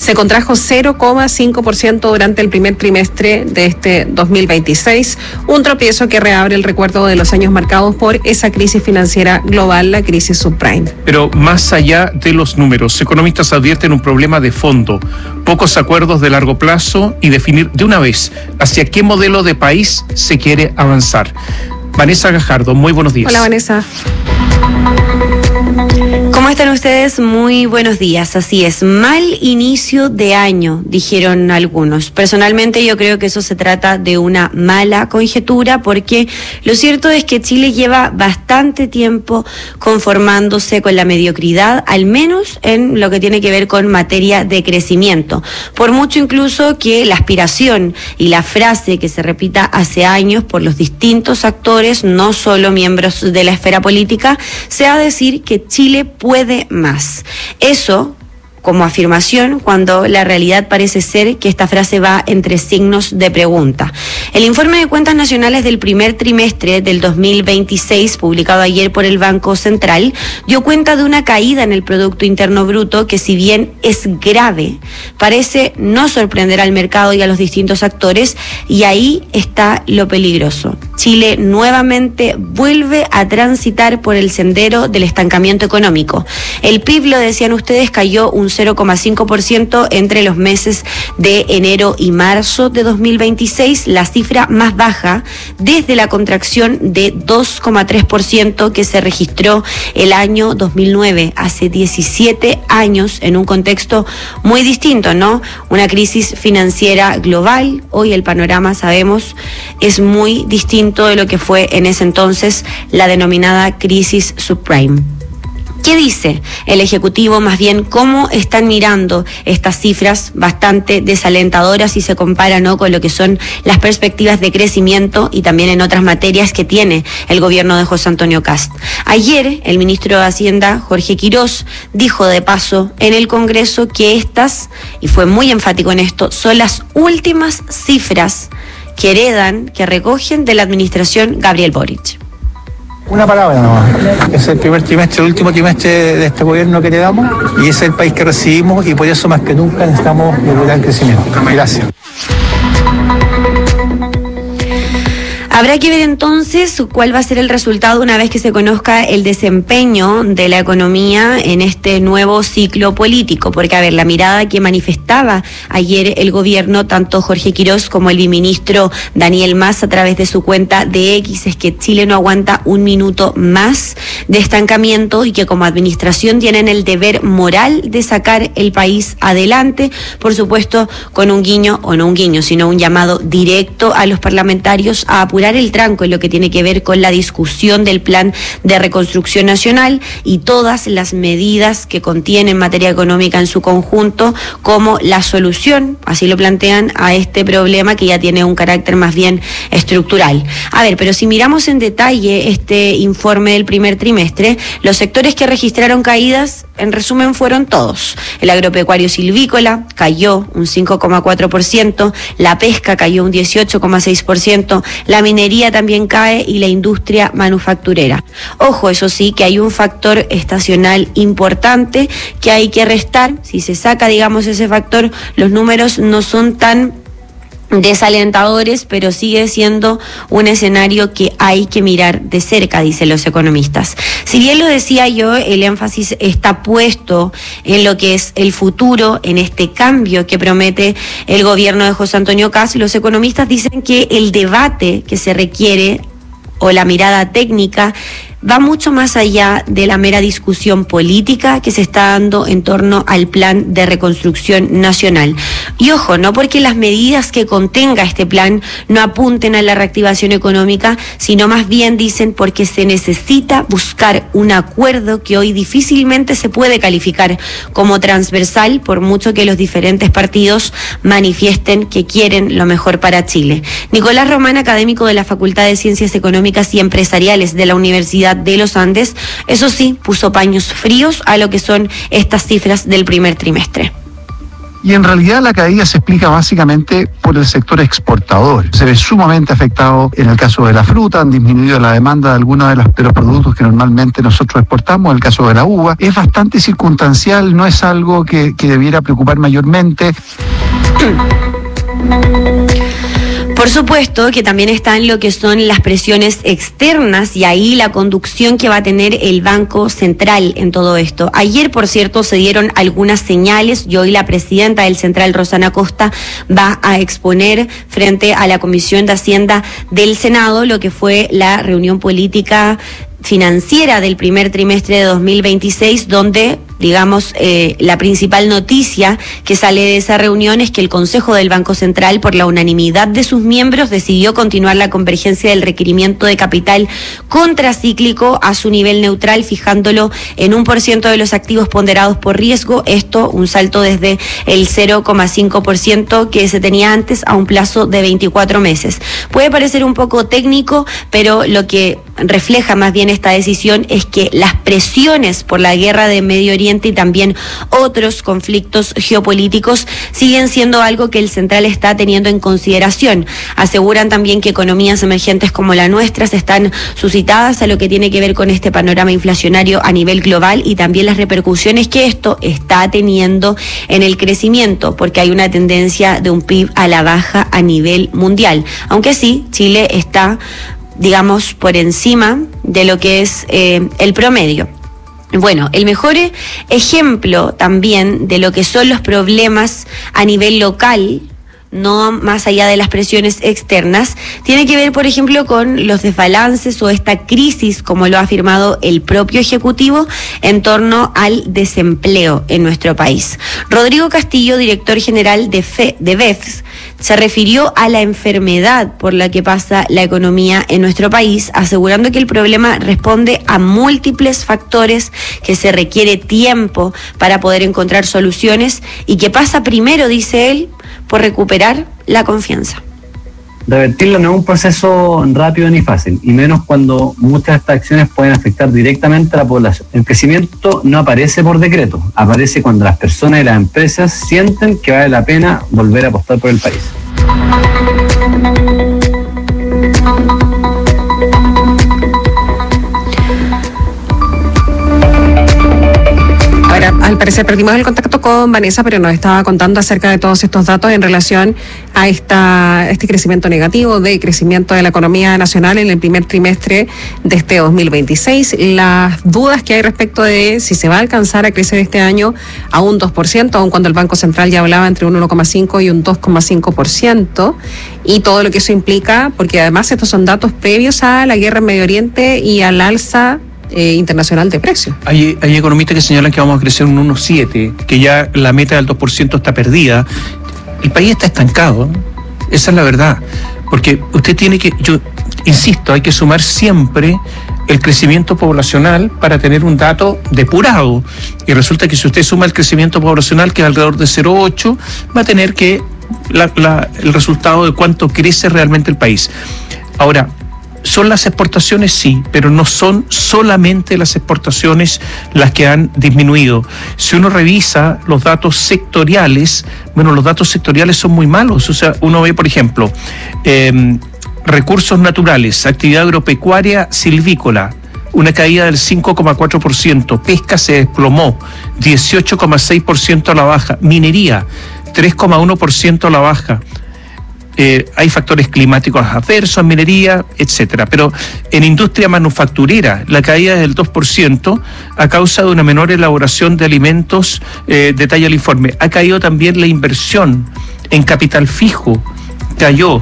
Se contrajo 0,5% durante el primer trimestre de este 2026, un tropiezo que reabre el recuerdo de los años marcados por esa crisis financiera global, la crisis subprime. Pero más allá de los números, economistas advierten un problema de fondo, pocos acuerdos de largo plazo y definir de una vez hacia qué modelo de país se quiere avanzar. Vanessa Gajardo, muy buenos días. Hola, Vanessa. ¿Cómo están ustedes? Muy buenos días. Así es, mal inicio de año, dijeron algunos. Personalmente yo creo que eso se trata de una mala conjetura, porque lo cierto es que Chile lleva bastante tiempo conformándose con la mediocridad, al menos en lo que tiene que ver con materia de crecimiento. Por mucho incluso que la aspiración y la frase que se repita hace años por los distintos actores, no solo miembros de la esfera política, sea decir que Chile puede más. Eso como afirmación, cuando la realidad parece ser que esta frase va entre signos de pregunta. El informe de cuentas nacionales del primer trimestre del 2026, publicado ayer por el Banco Central, dio cuenta de una caída en el Producto Interno Bruto que, si bien es grave, parece no sorprender al mercado y a los distintos actores, y ahí está lo peligroso. Chile nuevamente vuelve a transitar por el sendero del estancamiento económico. El PIB, lo decían ustedes, cayó un 0,5% entre los meses de enero y marzo de 2026, la cifra más baja desde la contracción de 2,3% que se registró el año 2009, hace 17 años, en un contexto muy distinto, ¿no? Una crisis financiera global. Hoy el panorama, sabemos, es muy distinto de lo que fue en ese entonces la denominada crisis subprime. ¿Qué dice el Ejecutivo? Más bien, ¿cómo están mirando estas cifras bastante desalentadoras si se compara, ¿no?, con lo que son las perspectivas de crecimiento y también en otras materias que tiene el gobierno de José Antonio Kast? Ayer, el ministro de Hacienda, Jorge Quirós, dijo de paso en el Congreso que estas, y fue muy enfático en esto, son las últimas cifras que heredan, que recogen de la administración Gabriel Boric. Una palabra nomás, es el primer trimestre, el último trimestre de este gobierno que heredamos, y es el país que recibimos, y por eso más que nunca necesitamos lograr crecimiento. Gracias. Habrá que ver entonces cuál va a ser el resultado una vez que se conozca el desempeño de la economía en este nuevo ciclo político, porque, a ver, la mirada que manifestaba ayer el gobierno, tanto Jorge Quirós como el viceministro Daniel Mas a través de su cuenta de X, es que Chile no aguanta un minuto más de estancamiento y que como administración tienen el deber moral de sacar el país adelante, por supuesto con un guiño, o no un guiño, sino un llamado directo a los parlamentarios a apurar el tranco en lo que tiene que ver con la discusión del Plan de Reconstrucción Nacional y todas las medidas que contiene en materia económica en su conjunto como la solución, así lo plantean, a este problema que ya tiene un carácter más bien estructural. A ver, pero si miramos en detalle este informe del primer trimestre, los sectores que registraron caídas, en resumen, fueron todos. El agropecuario silvícola cayó un 5,4%, la pesca cayó un 18,6%, la minería también cae y la industria manufacturera. Ojo, eso sí, que hay un factor estacional importante que hay que restar. Si se saca, digamos, ese factor, los números no son tan desalentadores, pero sigue siendo un escenario que hay que mirar de cerca, dicen los economistas. Si bien lo decía yo, el énfasis está puesto en lo que es el futuro, en este cambio que promete el gobierno de José Antonio Kast. Los economistas dicen que el debate que se requiere, o la mirada técnica, va mucho más allá de la mera discusión política que se está dando en torno al Plan de Reconstrucción Nacional. Y ojo, no porque las medidas que contenga este plan no apunten a la reactivación económica, sino más bien, dicen, porque se necesita buscar un acuerdo que hoy difícilmente se puede calificar como transversal, por mucho que los diferentes partidos manifiesten que quieren lo mejor para Chile. Nicolás Román, académico de la Facultad de Ciencias Económicas y Empresariales de la Universidad de los Andes, eso sí, puso paños fríos a lo que son estas cifras del primer trimestre. Y en realidad la caída se explica básicamente por el sector exportador. Se ve sumamente afectado en el caso de la fruta, han disminuido la demanda de algunos de los productos que normalmente nosotros exportamos, en el caso de la uva. Es bastante circunstancial, no es algo que debiera preocupar mayormente. Por supuesto que también están lo que son las presiones externas y ahí la conducción que va a tener el Banco Central en todo esto. Ayer, por cierto, se dieron algunas señales y hoy la presidenta del Central, Rosana Costa, va a exponer frente a la Comisión de Hacienda del Senado lo que fue la reunión política financiera del primer trimestre de 2026, donde, digamos, la principal noticia que sale de esa reunión es que el Consejo del Banco Central, por la unanimidad de sus miembros, decidió continuar la convergencia del requerimiento de capital contracíclico a su nivel neutral, fijándolo en 1% de los activos ponderados por riesgo. Esto, un salto desde el 0,5% que se tenía antes a un plazo de 24 meses. Puede parecer un poco técnico, pero lo que refleja más bien esta decisión es que las presiones por la guerra de Medio Oriente y también otros conflictos geopolíticos siguen siendo algo que el Central está teniendo en consideración. Aseguran también que economías emergentes como la nuestra están suscitadas a lo que tiene que ver con este panorama inflacionario a nivel global y también las repercusiones que esto está teniendo en el crecimiento, porque hay una tendencia de un PIB a la baja a nivel mundial. Aunque sí, Chile está, digamos, por encima de lo que es el promedio. Bueno, el mejor ejemplo también de lo que son los problemas a nivel local, no más allá de las presiones externas, tiene que ver, por ejemplo, con los desbalances o esta crisis, como lo ha afirmado el propio Ejecutivo, en torno al desempleo en nuestro país. Rodrigo Castillo, director general de BEFS, se refirió a la enfermedad por la que pasa la economía en nuestro país, asegurando que el problema responde a múltiples factores, que se requiere tiempo para poder encontrar soluciones y que pasa primero, dice él, por recuperar la confianza. Revertirlo no es un proceso rápido ni fácil, y menos cuando muchas de estas acciones pueden afectar directamente a la población. El crecimiento no aparece por decreto, aparece cuando las personas y las empresas sienten que vale la pena volver a apostar por el país. Ahora, al parecer perdimos el contacto con Vanessa, pero nos estaba contando acerca de todos estos datos en relación a este crecimiento negativo, de crecimiento de la economía nacional en el primer trimestre de este 2026. Las dudas que hay respecto de si se va a alcanzar a crecer este año a un 2%, aun cuando el Banco Central ya hablaba entre un 1,5% y un 2,5%, y todo lo que eso implica, porque además estos son datos previos a la guerra en Medio Oriente y al alza internacional de precios. Hay economistas que señalan que vamos a crecer un 1,7%, que ya la meta del 2% está perdida. El país está estancado, esa es la verdad, porque usted tiene que, yo insisto, hay que sumar siempre el crecimiento poblacional para tener un dato depurado, y resulta que si usted suma el crecimiento poblacional, que es alrededor de 0,8%, va a tener que el resultado de cuánto crece realmente el país. Ahora, ¿son las exportaciones? Sí, pero no son solamente las exportaciones las que han disminuido. Si uno revisa los datos sectoriales, bueno, los datos sectoriales son muy malos. O sea, uno ve, por ejemplo, recursos naturales, actividad agropecuaria, silvícola, una caída del 5,4%, pesca se desplomó, 18,6% a la baja, minería, 3,1% a la baja. Hay factores climáticos adversos en minería, etcétera. Pero en industria manufacturera, la caída es del 2% a causa de una menor elaboración de alimentos, detalla el informe. Ha caído también la inversión en capital fijo, cayó.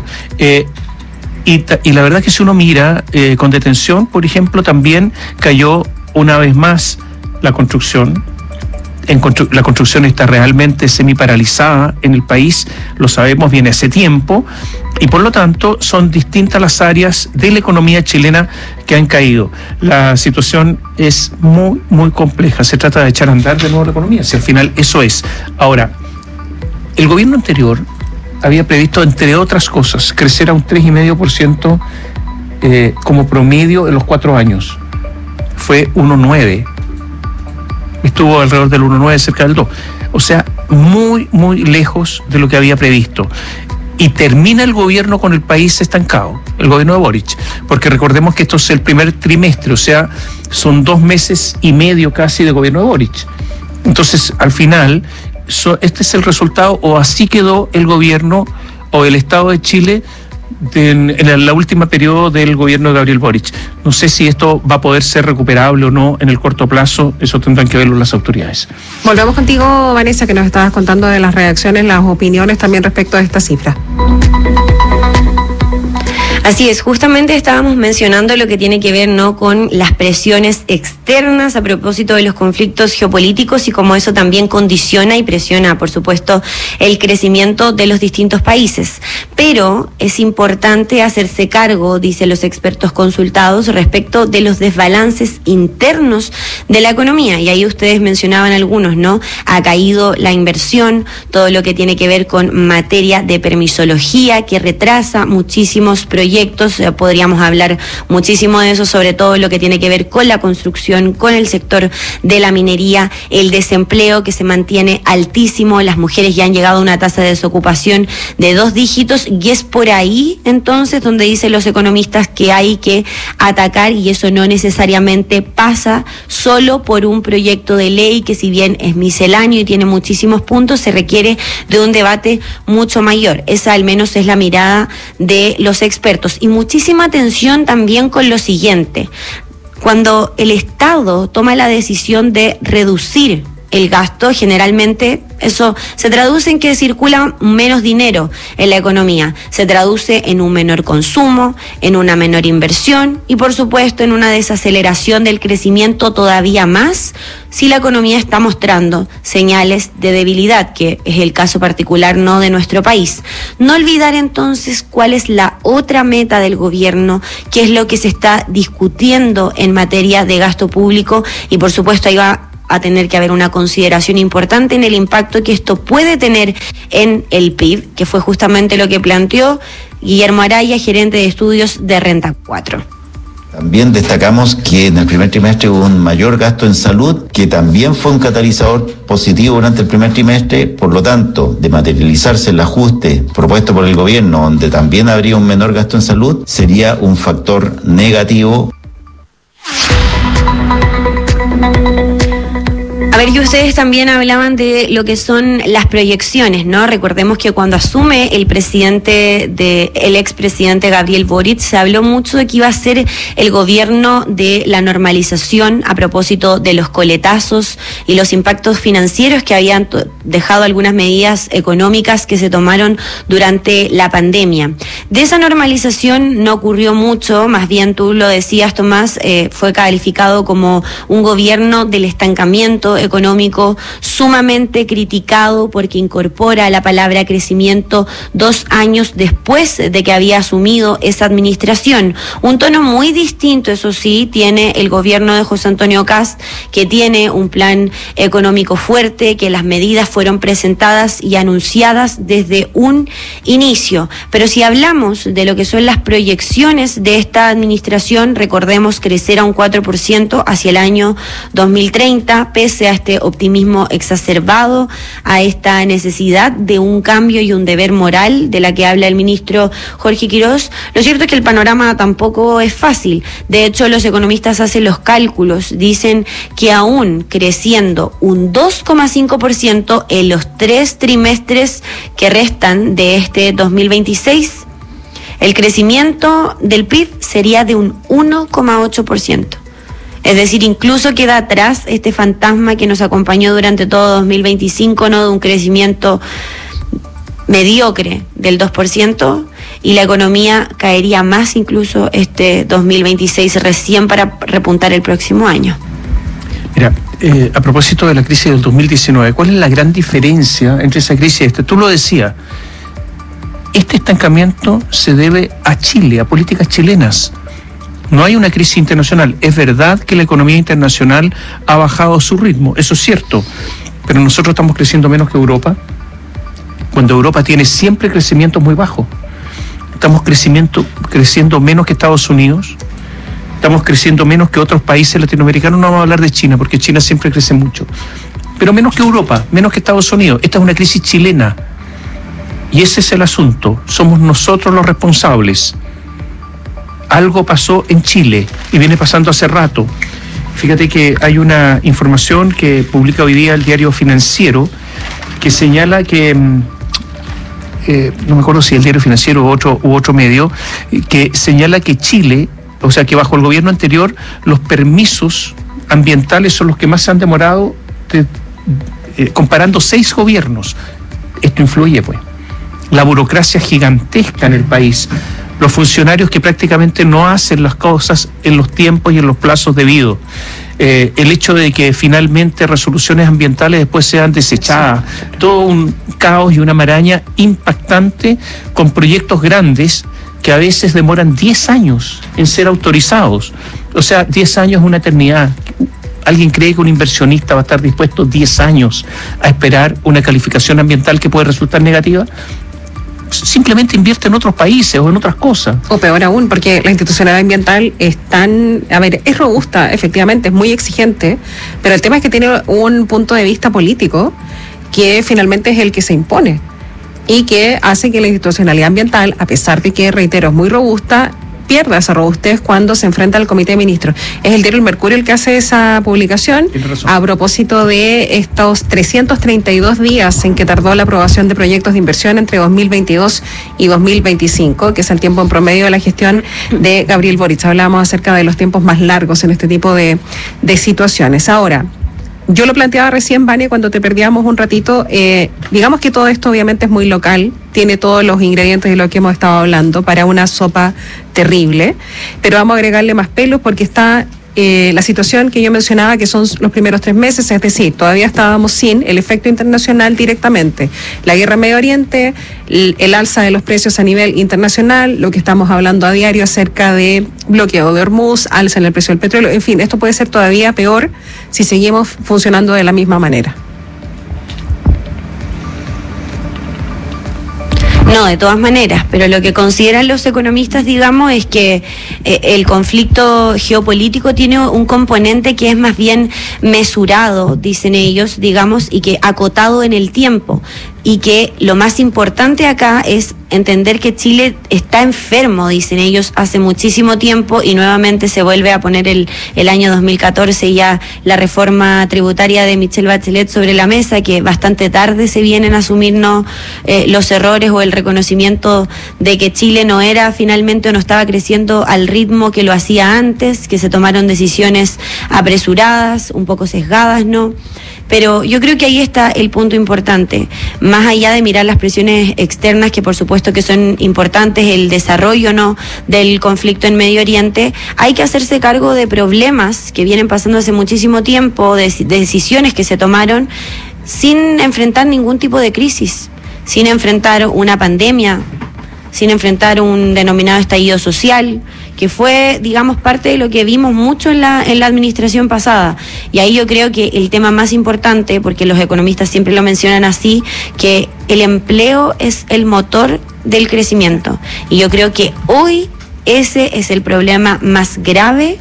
Y la verdad es que si uno mira con detención, por ejemplo, también cayó una vez más la construcción. La construcción está realmente semiparalizada en el país, lo sabemos, viene hace tiempo, y por lo tanto son distintas las áreas de la economía chilena que han caído. La situación es muy, muy compleja, se trata de echar a andar de nuevo la economía, si al final eso es. Ahora, el gobierno anterior había previsto, entre otras cosas, crecer a un 3,5% como promedio en los 4 años. Fue 1,9%. Estuvo alrededor del 1,9, cerca del 2. O sea, muy, muy lejos de lo que había previsto. Y termina el gobierno con el país estancado, el gobierno de Boric, porque recordemos que esto es el primer trimestre, o sea, son 2 meses y medio casi de gobierno de Boric. Entonces, al final, este es el resultado, o así quedó el gobierno o el Estado de Chile en la última periodo del gobierno de Gabriel Boric. No sé si esto va a poder ser recuperable o no en el corto plazo, eso tendrán que verlo las autoridades. Volvemos contigo, Vanessa, que nos estabas contando de las reacciones, las opiniones también respecto a esta cifra. Así es, justamente estábamos mencionando lo que tiene que ver, ¿no?, con las presiones externas a propósito de los conflictos geopolíticos y cómo eso también condiciona y presiona, por supuesto, el crecimiento de los distintos países. Pero es importante hacerse cargo, dicen los expertos consultados, respecto de los desbalances internos de la economía. Y ahí ustedes mencionaban algunos, ¿no? Ha caído la inversión, todo lo que tiene que ver con materia de permisología, que retrasa muchísimos proyectos. Podríamos hablar muchísimo de eso, sobre todo lo que tiene que ver con la construcción, con el sector de la minería, el desempleo que se mantiene altísimo, las mujeres ya han llegado a una tasa de desocupación de 2 dígitos y es por ahí entonces donde dicen los economistas que hay que atacar, y eso no necesariamente pasa solo por un proyecto de ley que, si bien es misceláneo y tiene muchísimos puntos, se requiere de un debate mucho mayor. Esa al menos es la mirada de los expertos. Y muchísima atención también con lo siguiente: cuando el Estado toma la decisión de reducir el gasto, generalmente eso se traduce en que circula menos dinero en la economía, se traduce en un menor consumo, en una menor inversión y, por supuesto, en una desaceleración del crecimiento todavía más si la economía está mostrando señales de debilidad, que es el caso particular, ¿no?, de nuestro país. No olvidar entonces cuál es la otra meta del gobierno, qué es lo que se está discutiendo en materia de gasto público, y por supuesto ahí va a tener que haber una consideración importante en el impacto que esto puede tener en el PIB, que fue justamente lo que planteó Guillermo Araya, gerente de estudios de Renta 4. También destacamos que en el primer trimestre hubo un mayor gasto en salud, que también fue un catalizador positivo durante el primer trimestre. Por lo tanto, de materializarse el ajuste propuesto por el gobierno, donde también habría un menor gasto en salud, sería un factor negativo. A ver, y ustedes también hablaban de lo que son las proyecciones, ¿no? Recordemos que cuando asume el expresidente Gabriel Boric, se habló mucho de que iba a ser el gobierno de la normalización a propósito de los coletazos y los impactos financieros que habían dejado algunas medidas económicas que se tomaron durante la pandemia. De esa normalización no ocurrió mucho, más bien tú lo decías, Tomás, fue calificado como un gobierno del estancamiento económico, sumamente criticado porque incorpora la palabra crecimiento 2 años después de que había asumido esa administración. Un tono muy distinto, eso sí, tiene el gobierno de José Antonio Kast, que tiene un plan económico fuerte, que las medidas fueron presentadas y anunciadas desde un inicio. Pero si hablamos de lo que son las proyecciones de esta administración, recordemos crecer a un 4% hacia el año 2030, pese a este optimismo exacerbado, a esta necesidad de un cambio y un deber moral de la que habla el ministro Jorge Quirós. Lo cierto es que el panorama tampoco es fácil. De hecho, los economistas hacen los cálculos, dicen que aún creciendo un 2,5% en los 3 trimestres que restan de este 2026, el crecimiento del PIB sería de un 1,8%. Es decir, incluso queda atrás este fantasma que nos acompañó durante todo 2025, ¿no?, de un crecimiento mediocre del 2%, y la economía caería más incluso este 2026 recién para repuntar el próximo año. Mira, a propósito de la crisis del 2019, ¿cuál es la gran diferencia entre esa crisis y esta? Tú lo decías, este estancamiento se debe a Chile, a políticas chilenas. No hay una crisis internacional. Es verdad que la economía internacional ha bajado su ritmo, eso es cierto, pero nosotros estamos creciendo menos que Europa, cuando Europa tiene siempre crecimientos muy bajos. Estamos creciendo menos que Estados Unidos, estamos creciendo menos que otros países latinoamericanos. No vamos a hablar de China, porque China siempre crece mucho, pero menos que Europa, menos que Estados Unidos. Esta es una crisis chilena. Y ese es el asunto. Somos nosotros los responsables. Algo pasó en Chile y viene pasando hace rato. Fíjate que hay una información que publica hoy día el diario Financiero que señala que, no me acuerdo si el diario Financiero u otro medio, que señala que Chile, o sea que bajo el gobierno anterior, los permisos ambientales son los que más se han demorado, comparando 6 gobiernos. Esto influye, pues. La burocracia gigantesca en el país, los funcionarios que prácticamente no hacen las cosas en los tiempos y en los plazos debidos, el hecho de que finalmente resoluciones ambientales después sean desechadas, todo un caos y una maraña impactante con proyectos grandes que a veces demoran 10 años en ser autorizados. O sea, 10 años es una eternidad. ¿Alguien cree que un inversionista va a estar dispuesto 10 años a esperar una calificación ambiental que puede resultar negativa? Simplemente invierte en otros países o en otras cosas. O peor aún, porque la institucionalidad ambiental es es robusta, efectivamente, es muy exigente, pero el tema es que tiene un punto de vista político que finalmente es el que se impone y que hace que la institucionalidad ambiental, a pesar de que, reitero, es muy robusta, pierda esa robustez cuando se enfrenta al Comité de Ministros. Es el diario El Mercurio el que hace esa publicación a propósito de estos 332 días en que tardó la aprobación de proyectos de inversión entre 2022 y 2025, que es el tiempo en promedio de la gestión de Gabriel Boric. Hablábamos acerca de los tiempos más largos en este tipo de situaciones. Ahora, yo lo planteaba recién, Vania, cuando te perdíamos un ratito, digamos que todo esto obviamente es muy local, tiene todos los ingredientes de lo que hemos estado hablando para una sopa terrible, pero vamos a agregarle más pelos porque está la situación que yo mencionaba, que son los primeros 3 meses, es decir, todavía estábamos sin el efecto internacional directamente. La guerra en Medio Oriente, el alza de los precios a nivel internacional, lo que estamos hablando a diario acerca de bloqueo de Hormuz, alza en el precio del petróleo, en fin, esto puede ser todavía peor si seguimos funcionando de la misma manera. No, de todas maneras, pero lo que consideran los economistas, digamos, es que el conflicto geopolítico tiene un componente que es más bien mesurado, dicen ellos, digamos, y que acotado en el tiempo. Y que lo más importante acá es entender que Chile está enfermo, dicen ellos, hace muchísimo tiempo, y nuevamente se vuelve a poner el año 2014 ya la reforma tributaria de Michelle Bachelet sobre la mesa, que bastante tarde se vienen a asumirnos los errores o el reconocimiento de que Chile no era finalmente o no estaba creciendo al ritmo que lo hacía antes, que se tomaron decisiones apresuradas, un poco sesgadas, ¿no? Pero yo creo que ahí está el punto importante. Más allá de mirar las presiones externas, que por supuesto que son importantes, el desarrollo no del conflicto en Medio Oriente, hay que hacerse cargo de problemas que vienen pasando hace muchísimo tiempo, de decisiones que se tomaron sin enfrentar ningún tipo de crisis, sin enfrentar una pandemia, sin enfrentar un denominado estallido social, que fue, digamos, parte de lo que vimos mucho en la administración pasada. Y ahí yo creo que el tema más importante, porque los economistas siempre lo mencionan así, que el empleo es el motor del crecimiento. Y yo creo que hoy ese es el problema más grave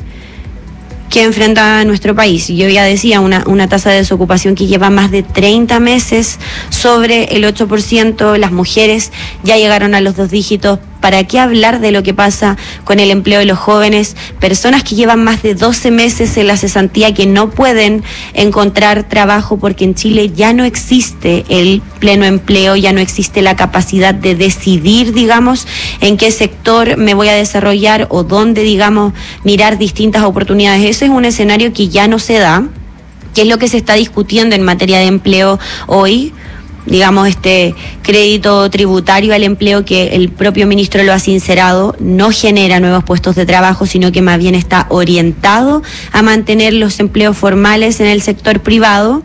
que enfrenta nuestro país. Yo ya decía, una tasa de desocupación que lleva más de 30 meses, sobre el 8%, las mujeres ya llegaron a los 2 dígitos. ¿Para qué hablar de lo que pasa con el empleo de los jóvenes? Personas que llevan más de 12 meses en la cesantía, que no pueden encontrar trabajo porque en Chile ya no existe el pleno empleo, ya no existe la capacidad de decidir, digamos, en qué sector me voy a desarrollar o dónde, digamos, mirar distintas oportunidades. Ese es un escenario que ya no se da, que es lo que se está discutiendo en materia de empleo hoy. Digamos, este crédito tributario al empleo, que el propio ministro lo ha sincerado, no genera nuevos puestos de trabajo, sino que más bien está orientado a mantener los empleos formales en el sector privado.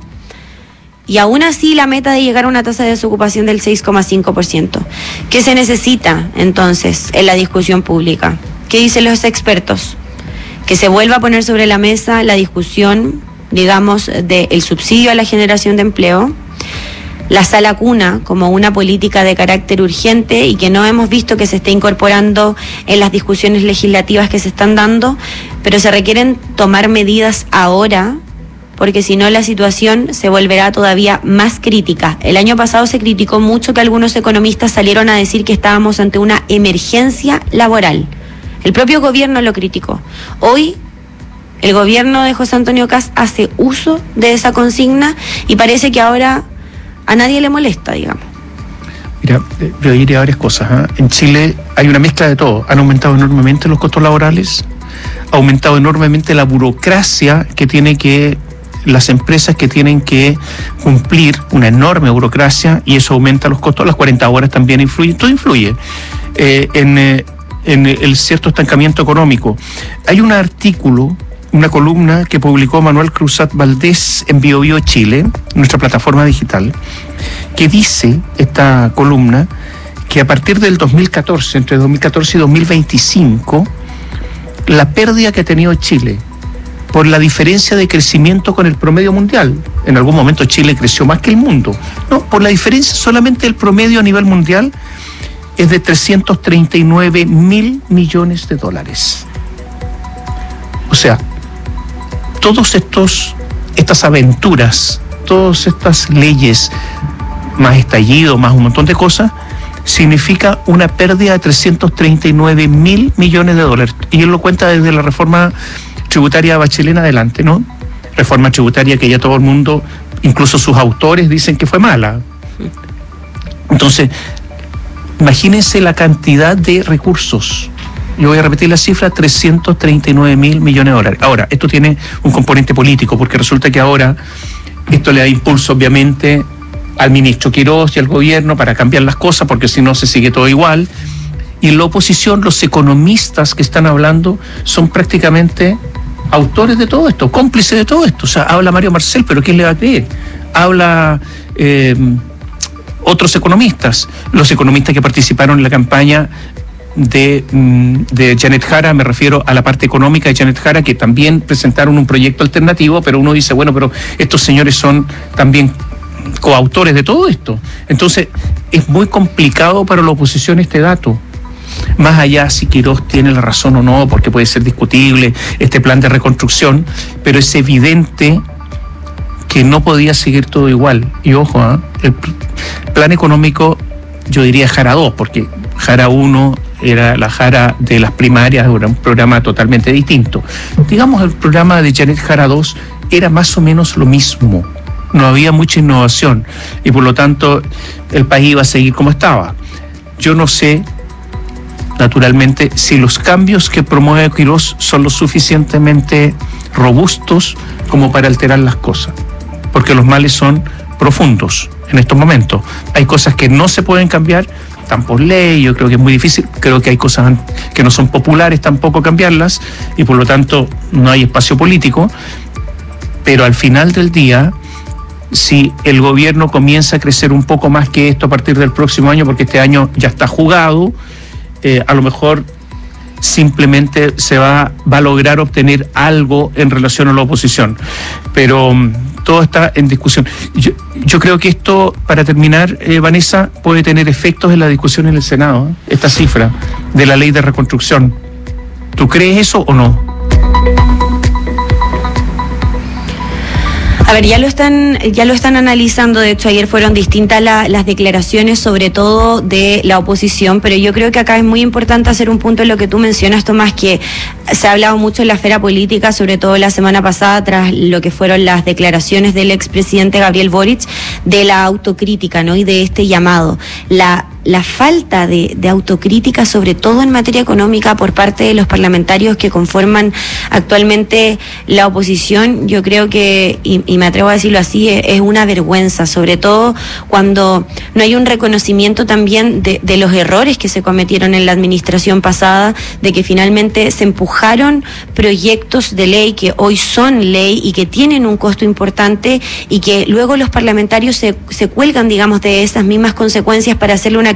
Y aún así la meta de llegar a una tasa de desocupación del 6,5%. ¿Qué se necesita entonces en la discusión pública? ¿Qué dicen los expertos? Que se vuelva a poner sobre la mesa la discusión, digamos, del subsidio a la generación de empleo, la sala cuna como una política de carácter urgente y que no hemos visto que se esté incorporando en las discusiones legislativas que se están dando, pero se requieren tomar medidas ahora porque si no la situación se volverá todavía más crítica. El año pasado se criticó mucho que algunos economistas salieron a decir que estábamos ante una emergencia laboral. El propio gobierno lo criticó. Hoy el gobierno de José Antonio Kast hace uso de esa consigna y parece que ahora a nadie le molesta, digamos. Mira, yo diría varias cosas, ¿eh? En Chile hay una mezcla de todo. Han aumentado enormemente los costos laborales, ha aumentado enormemente la burocracia que tiene que las empresas que tienen que cumplir, una enorme burocracia, y eso aumenta los costos. Las 40 horas también influyen, todo influye en el cierto estancamiento económico. Hay un artículo, una columna que publicó Manuel Cruzat Valdés en BioBio Chile, nuestra plataforma digital, que dice, esta columna, que a partir del 2014, entre 2014 y 2025, la pérdida que ha tenido Chile por la diferencia de crecimiento con el promedio mundial, en algún momento Chile creció más que el mundo, no, por la diferencia solamente del promedio a nivel mundial, es de 339.000 millones de dólares. O sea, todas estas aventuras, todas estas leyes, más estallido, más un montón de cosas, significa una pérdida de 339.000 millones de dólares. Y él lo cuenta desde la reforma tributaria Bachelet en adelante, ¿no? Reforma tributaria que ya todo el mundo, incluso sus autores, dicen que fue mala. Entonces, imagínense la cantidad de recursos. Yo voy a repetir la cifra, 339.000 millones de dólares. Ahora, esto tiene un componente político, porque resulta que ahora esto le da impulso, obviamente, al ministro Quirós y al gobierno para cambiar las cosas, porque si no se sigue todo igual. Y en la oposición, los economistas que están hablando son prácticamente autores de todo esto, cómplices de todo esto. O sea, habla Mario Marcel, pero ¿quién le va a creer? Habla otros economistas, los economistas que participaron en la campaña de Janet Jara, me refiero a la parte económica de Janet Jara, que también presentaron un proyecto alternativo, pero uno dice, bueno, pero estos señores son también coautores de todo esto. Entonces, es muy complicado para la oposición este dato. Más allá si Quirós tiene la razón o no, porque puede ser discutible este plan de reconstrucción, pero es evidente que no podía seguir todo igual. Y ojo, el plan económico, yo diría Jara 2, porque Jara 1 era la Jara de las primarias, era un programa totalmente distinto. Digamos, el programa de Janet Jara 2 era más o menos lo mismo. No había mucha innovación y por lo tanto el país iba a seguir como estaba. Yo no sé, naturalmente, si los cambios que promueve Quirós son lo suficientemente robustos como para alterar las cosas, porque los males son profundos en estos momentos. Hay cosas que no se pueden cambiar, están por ley, yo creo que es muy difícil, creo que hay cosas que no son populares tampoco cambiarlas y por lo tanto no hay espacio político, pero al final del día, si el gobierno comienza a crecer un poco más que esto a partir del próximo año, porque este año ya está jugado, a lo mejor simplemente se va a lograr obtener algo en relación a la oposición. Pero todo está en discusión. Yo creo que esto, para terminar, Vanessa, puede tener efectos en la discusión en el Senado, esta cifra de la ley de reconstrucción. ¿Tú crees eso o no? A ver, ya lo están analizando. De hecho, ayer fueron distintas las declaraciones, sobre todo de la oposición, pero yo creo que acá es muy importante hacer un punto en lo que tú mencionas, Tomás, que se ha hablado mucho en la esfera política, sobre todo la semana pasada, tras lo que fueron las declaraciones del expresidente Gabriel Boric, de la autocrítica, ¿no? Y de este llamado. La falta de autocrítica, sobre todo en materia económica, por parte de los parlamentarios que conforman actualmente la oposición, yo creo que, y me atrevo a decirlo así, es una vergüenza, sobre todo cuando no hay un reconocimiento también de los errores que se cometieron en la administración pasada, de que finalmente se empujaron proyectos de ley que hoy son ley y que tienen un costo importante y que luego los parlamentarios se cuelgan, digamos, de esas mismas consecuencias para hacerle una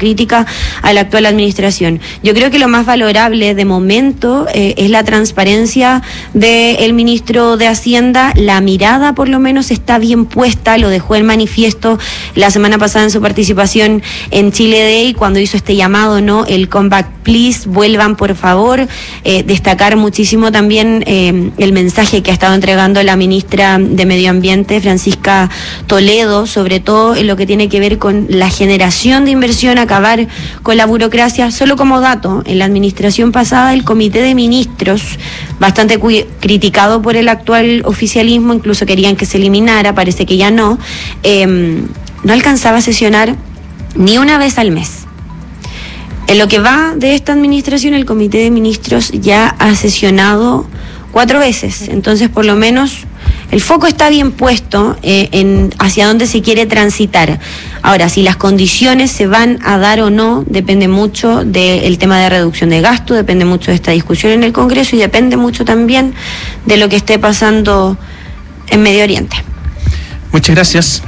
crítica a la actual administración. Yo creo que lo más valorable de momento es la transparencia del ministro de Hacienda. La mirada por lo menos está bien puesta, lo dejó en manifiesto la semana pasada en su participación en Chile Day, cuando hizo este llamado, ¿no? El comeback please, vuelvan por favor. Destacar muchísimo también el mensaje que ha estado entregando la ministra de Medio Ambiente, Francisca Toledo, sobre todo en lo que tiene que ver con la generación de inversión, acabar con la burocracia. Solo como dato, en la administración pasada el Comité de Ministros, bastante criticado por el actual oficialismo, incluso querían que se eliminara, parece que ya no alcanzaba a sesionar ni una vez al mes. En lo que va de esta administración, el Comité de Ministros ya ha sesionado 4 veces, entonces por lo menos el foco está bien puesto en hacia dónde se quiere transitar. Ahora, si las condiciones se van a dar o no, depende mucho del tema de reducción de gasto, depende mucho de esta discusión en el Congreso y depende mucho también de lo que esté pasando en Medio Oriente. Muchas gracias.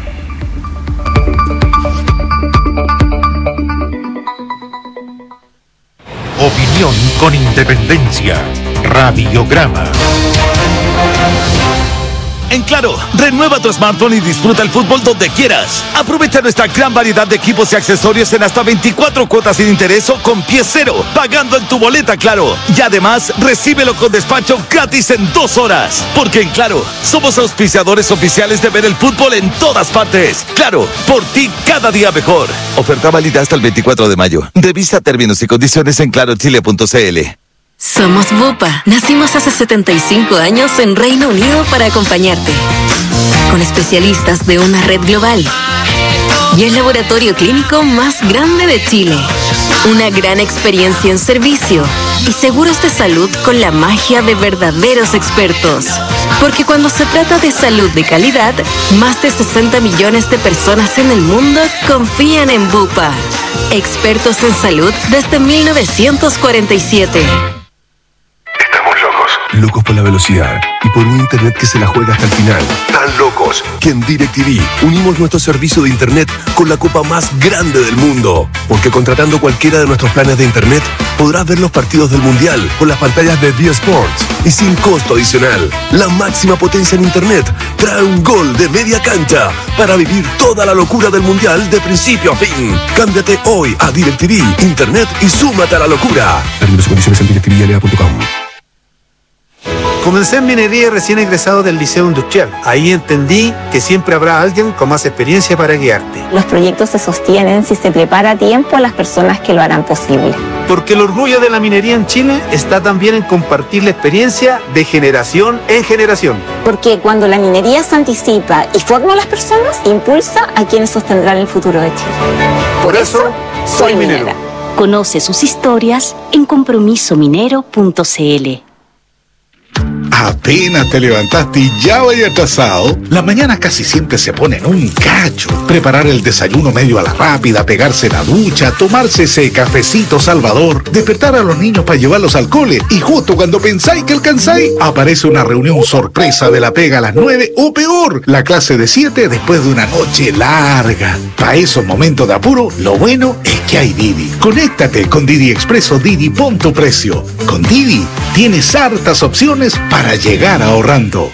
Opinión con independencia. Radiograma. En Claro, renueva tu smartphone y disfruta el fútbol donde quieras. Aprovecha nuestra gran variedad de equipos y accesorios en hasta 24 cuotas sin interés o con pie cero, pagando en tu boleta Claro. Y además, recíbelo con despacho gratis en 2 horas. Porque en Claro, somos auspiciadores oficiales de ver el fútbol en todas partes. Claro, por ti cada día mejor. Oferta válida hasta el 24 de mayo. Revisa términos y condiciones en clarochile.cl. Somos Bupa. Nacimos hace 75 años en Reino Unido para acompañarte. Con especialistas de una red global. Y el laboratorio clínico más grande de Chile. Una gran experiencia en servicio. Y seguros de salud con la magia de verdaderos expertos. Porque cuando se trata de salud de calidad, más de 60 millones de personas en el mundo confían en Bupa. Expertos en salud desde 1947. Locos por la velocidad y por un internet que se la juega hasta el final. Tan locos que en DirecTV unimos nuestro servicio de internet con la copa más grande del mundo. Porque contratando cualquiera de nuestros planes de internet, podrás ver los partidos del Mundial con las pantallas de D Sports y sin costo adicional. La máxima potencia en internet trae un gol de media cancha para vivir toda la locura del Mundial de principio a fin. Cámbiate hoy a DirecTV, internet y súmate a la locura. Términos y condiciones en directv.com. Comencé en minería recién egresado del Liceo Industrial. Ahí entendí que siempre habrá alguien con más experiencia para guiarte. Los proyectos se sostienen si se prepara a tiempo a las personas que lo harán posible. Porque el orgullo de la minería en Chile está también en compartir la experiencia de generación en generación. Porque cuando la minería se anticipa y forma a las personas, impulsa a quienes sostendrán el futuro de Chile. Por eso, soy minero. Conoce sus historias en compromisominero.cl. Apenas te levantaste y ya vaya atrasado. Las mañanas casi siempre se ponen un cacho. Preparar el desayuno medio a la rápida, pegarse la ducha, tomarse ese cafecito salvador, despertar a los niños para llevarlos al cole y justo cuando pensáis que alcanzáis, aparece una reunión sorpresa de la pega a las 9 o peor, la clase de 7 después de una noche larga. Para esos momentos de apuro, lo bueno es que hay Didi. Conéctate con Didi Express o Didi Pon tu Precio. Con Didi tienes hartas opciones para llegar ahorrando.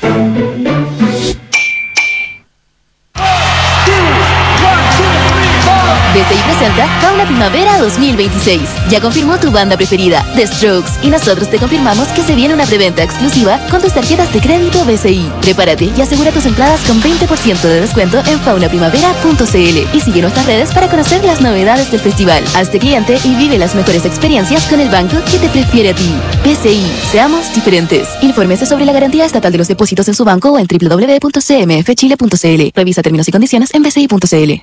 BCI presenta Fauna Primavera 2026. Ya confirmó tu banda preferida, The Strokes, y nosotros te confirmamos que se viene una preventa exclusiva con tus tarjetas de crédito BCI. Prepárate y asegura tus entradas con 20% de descuento en faunaprimavera.cl y sigue nuestras redes para conocer las novedades del festival. Hazte cliente y vive las mejores experiencias con el banco que te prefiere a ti. BCI, seamos diferentes. Infórmese sobre la garantía estatal de los depósitos en su banco o en www.cmfchile.cl. Revisa términos y condiciones en bci.cl.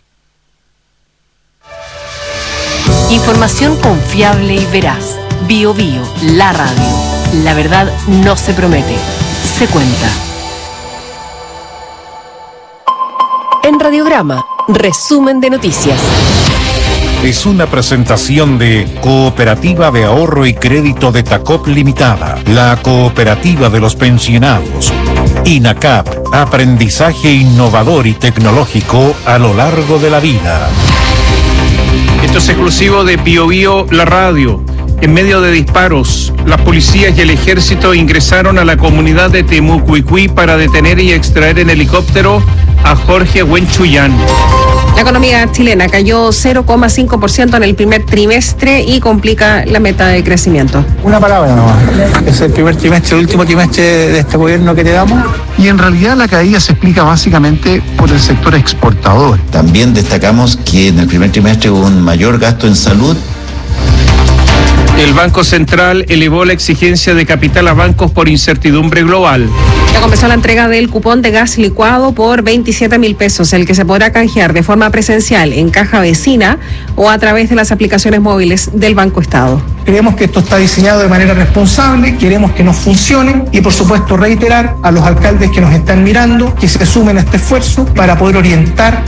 Información confiable y veraz. Bio Bio, la radio. La verdad no se promete, se cuenta. En Radiograma, resumen de noticias. Es una presentación de Cooperativa de Ahorro y Crédito de Tacop Limitada, la cooperativa de los pensionados. INACAP, aprendizaje innovador y tecnológico a lo largo de la vida. Esto Esto es exclusivo de Bio Bio, la radio. En medio de disparos, las policías y el ejército ingresaron a la comunidad de Temucuicui para detener y extraer en helicóptero a Jorge Huenchuyán. La economía chilena cayó 0,5% en el primer trimestre y complica la meta de crecimiento. Una palabra nomás. Es el primer trimestre, el último trimestre de este gobierno que te damos. Y en realidad la caída se explica básicamente por el sector exportador. También destacamos que en el primer trimestre hubo un mayor gasto en salud. El Banco Central elevó la exigencia de capital a bancos por incertidumbre global. Ya comenzó la entrega del cupón de gas licuado por 27.000 pesos, el que se podrá canjear de forma presencial en caja vecina o a través de las aplicaciones móviles del Banco Estado. Creemos que esto está diseñado de manera responsable, queremos que nos funcione y por supuesto reiterar a los alcaldes que nos están mirando que se sumen a este esfuerzo para poder orientar.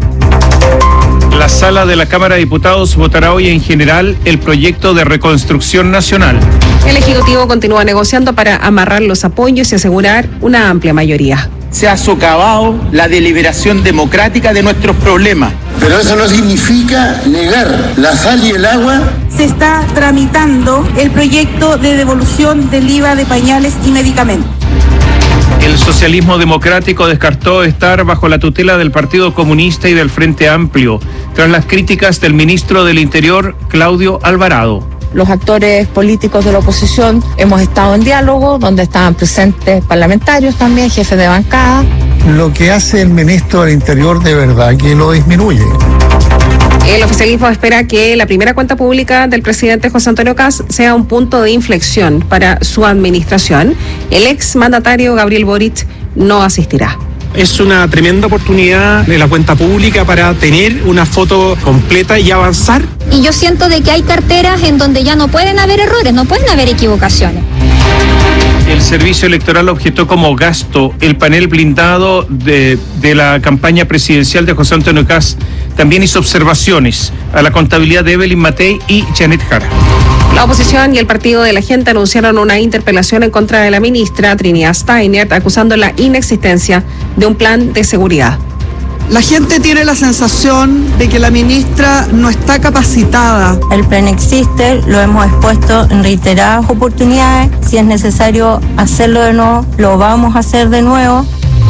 La sala de la Cámara de Diputados votará hoy en general el proyecto de reconstrucción nacional. El Ejecutivo continúa negociando para amarrar los apoyos y asegurar una amplia mayoría. Se ha socavado la deliberación democrática de nuestros problemas. Pero eso no significa negar la sal y el agua. Se está tramitando el proyecto de devolución del IVA de pañales y medicamentos. El socialismo democrático descartó estar bajo la tutela del Partido Comunista y del Frente Amplio, tras las críticas del ministro del Interior, Claudio Alvarado. Los actores políticos de la oposición hemos estado en diálogo, donde estaban presentes parlamentarios también, jefes de bancada. Lo que hace el ministro del Interior de verdad que lo disminuye. El oficialismo espera que la primera cuenta pública del presidente José Antonio Kast sea un punto de inflexión para su administración. El ex mandatario Gabriel Boric no asistirá. Es una tremenda oportunidad de la cuenta pública para tener una foto completa y avanzar. Y yo siento de que hay carteras en donde ya no pueden haber errores, no pueden haber equivocaciones. El Servicio Electoral objetó como gasto el panel blindado de la campaña presidencial de José Antonio Kast. También hizo observaciones a la contabilidad de Evelyn Matei y Janet Jara. La oposición y el Partido de la Gente anunciaron una interpelación en contra de la ministra Trinidad Steiner, acusando la inexistencia de un plan de seguridad. La gente tiene la sensación de que la ministra no está capacitada. El plan existe, lo hemos expuesto en reiteradas oportunidades. Si es necesario hacerlo de nuevo, lo vamos a hacer de nuevo.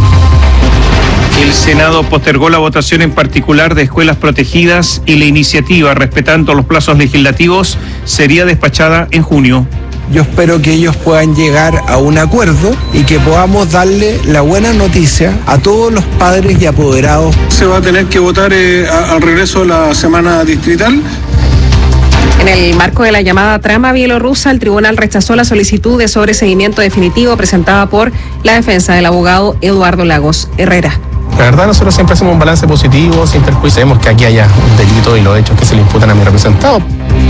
El Senado postergó la votación en particular de escuelas protegidas y la iniciativa, respetando los plazos legislativos, sería despachada en junio. Yo espero que ellos puedan llegar a un acuerdo y que podamos darle la buena noticia a todos los padres y apoderados. Se va a tener que votar al regreso de la semana distrital. En el marco de la llamada trama bielorrusa, el tribunal rechazó la solicitud de sobreseguimiento definitivo presentada por la defensa del abogado Eduardo Lagos Herrera. La verdad, nosotros siempre hacemos un balance positivo, sin perjuicio. Sabemos que aquí haya un delito y los hechos que se le imputan a mi representado.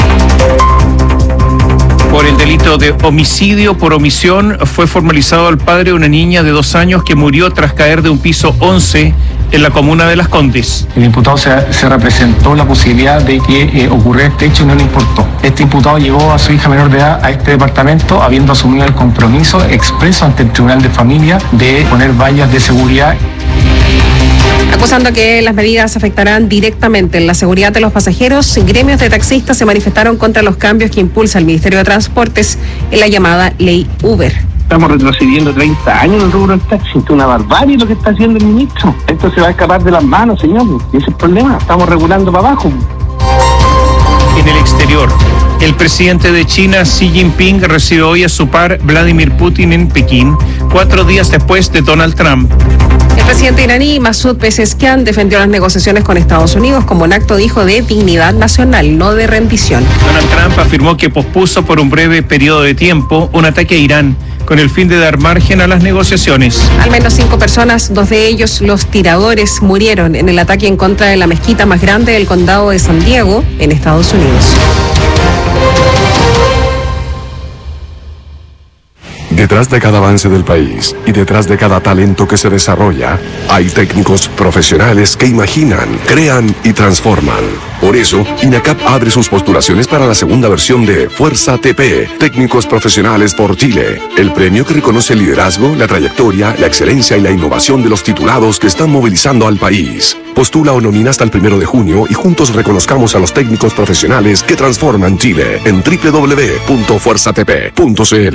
Por el delito de homicidio por omisión fue formalizado al padre de una niña de 2 años que murió tras caer de un piso 11 en la comuna de Las Condes. El imputado se representó la posibilidad de que ocurriera este hecho y no le importó. Este imputado llevó a su hija menor de edad a este departamento habiendo asumido el compromiso expreso ante el Tribunal de Familia de poner vallas de seguridad. Acusando que las medidas afectarán directamente en la seguridad de los pasajeros, gremios de taxistas se manifestaron contra los cambios que impulsa el Ministerio de Transportes en la llamada Ley Uber. Estamos retrocediendo 30 años en el rubro del taxi. Es una barbarie lo que está haciendo el ministro. Esto se va a escapar de las manos, señor. Ese es el problema. Estamos regulando para abajo. En el exterior, el presidente de China, Xi Jinping, recibe hoy a su par Vladimir Putin en Pekín, 4 días después de Donald Trump. El presidente iraní, Masoud Pezeshkian, defendió las negociaciones con Estados Unidos como un acto, dijo, de dignidad nacional, no de rendición. Donald Trump afirmó que pospuso por un breve periodo de tiempo un ataque a Irán, con el fin de dar margen a las negociaciones. Al menos 5 personas, 2 de ellos los tiradores, murieron en el ataque en contra de la mezquita más grande del condado de San Diego, en Estados Unidos. Detrás de cada avance del país y detrás de cada talento que se desarrolla, hay técnicos profesionales que imaginan, crean y transforman. Por eso, INACAP abre sus postulaciones para la segunda versión de Fuerza TP, Técnicos Profesionales por Chile, el premio que reconoce el liderazgo, la trayectoria, la excelencia y la innovación de los titulados que están movilizando al país. Postula o nomina hasta el 1 de junio y juntos reconozcamos a los técnicos profesionales que transforman Chile en www.fuerzatp.cl.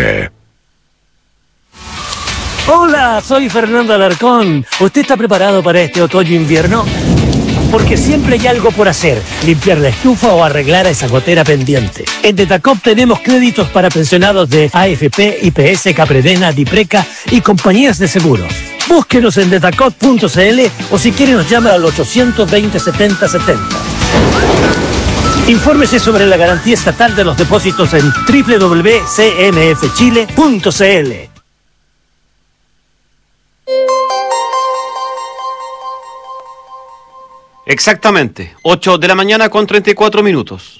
Hola, soy Fernando Alarcón. ¿Usted está preparado para este otoño-invierno? Porque siempre hay algo por hacer, limpiar la estufa o arreglar esa gotera pendiente. En Detacop tenemos créditos para pensionados de AFP, IPS, Capredena, Dipreca y compañías de seguros. Búsquenos en detacop.cl o si quiere nos llama al 820-7070. Infórmese sobre la garantía estatal de los depósitos en www.cmfchile.cl. Exactamente, 8 de la mañana con 34 minutos.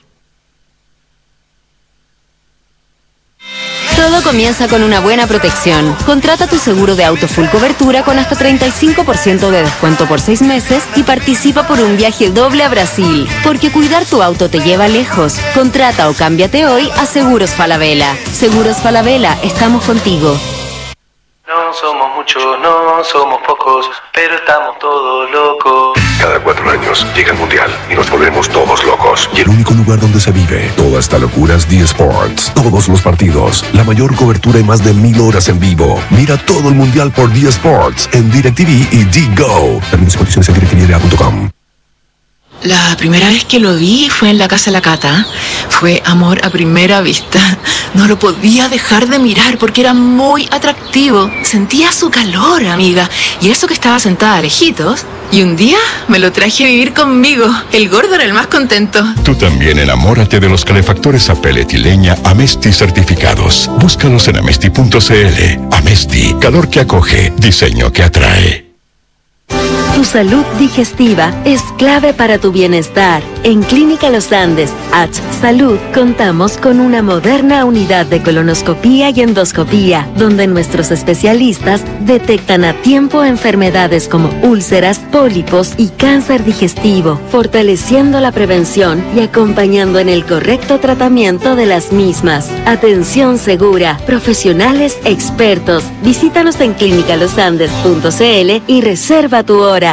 Todo comienza con una buena protección. Contrata tu seguro de auto full cobertura con hasta 35% de descuento por 6 meses y participa por un viaje doble a Brasil. Porque cuidar tu auto te lleva lejos. Contrata o cámbiate hoy a Seguros Falabella. Seguros Falabella, estamos contigo. No somos muchos, no somos pocos, pero estamos todos locos. Cada 4 años llega el Mundial y nos volvemos todos locos. Y el único lugar donde se vive toda esta locura es D-Sports. Todos los partidos, la mayor cobertura y más de 1000 horas en vivo. Mira todo el Mundial por D-Sports en DirecTV y D-Go. También las condiciones en directvda.com. La primera vez que lo vi fue en la casa de la Cata. Fue amor a primera vista. No lo podía dejar de mirar porque era muy atractivo. Sentía su calor, amiga. Y eso que estaba sentada a lejitos. Y un día me lo traje a vivir conmigo. El gordo era el más contento. Tú también enamórate de los calefactores a pellet y leña Amesti certificados. Búscalos en amesti.cl. Amesti, calor que acoge, diseño que atrae. Tu salud digestiva es clave para tu bienestar. En Clínica Los Andes, H Salud, contamos con una moderna unidad de colonoscopía y endoscopía, donde nuestros especialistas detectan a tiempo enfermedades como úlceras, pólipos y cáncer digestivo, fortaleciendo la prevención y acompañando en el correcto tratamiento de las mismas. Atención segura, profesionales expertos. Visítanos en clinicalosandes.cl y reserva tu hora.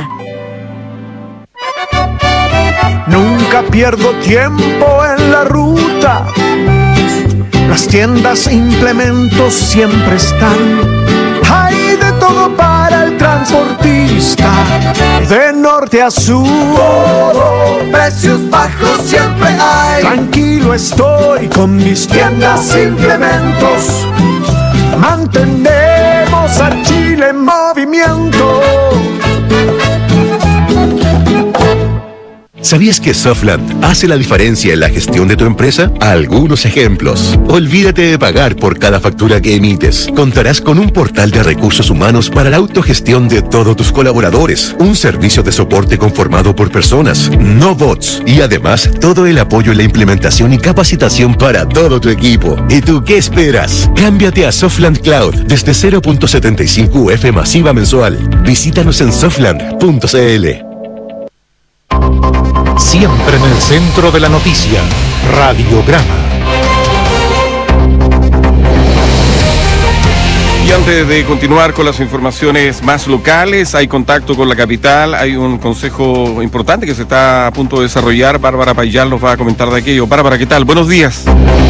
Nunca pierdo tiempo en la ruta. Las tiendas e implementos siempre están. Hay de todo para el transportista. De norte a sur, precios bajos siempre hay. Tranquilo estoy con mis tiendas e implementos. Mantenemos a Chile en movimiento. ¿Sabías que Softland hace la diferencia en la gestión de tu empresa? Algunos ejemplos. Olvídate de pagar por cada factura que emites. Contarás con un portal de recursos humanos para la autogestión de todos tus colaboradores. Un servicio de soporte conformado por personas, no bots. Y además, todo el apoyo en la implementación y capacitación para todo tu equipo. ¿Y tú qué esperas? Cámbiate a Softland Cloud desde 0.75 UF masiva mensual. Visítanos en softland.cl. Siempre en el centro de la noticia, Radiograma. Y antes de continuar con las informaciones más locales, hay contacto con la capital, hay un consejo importante que se está a punto de desarrollar. Bárbara Payal nos va a comentar de aquello. Bárbara, ¿qué tal? Buenos días.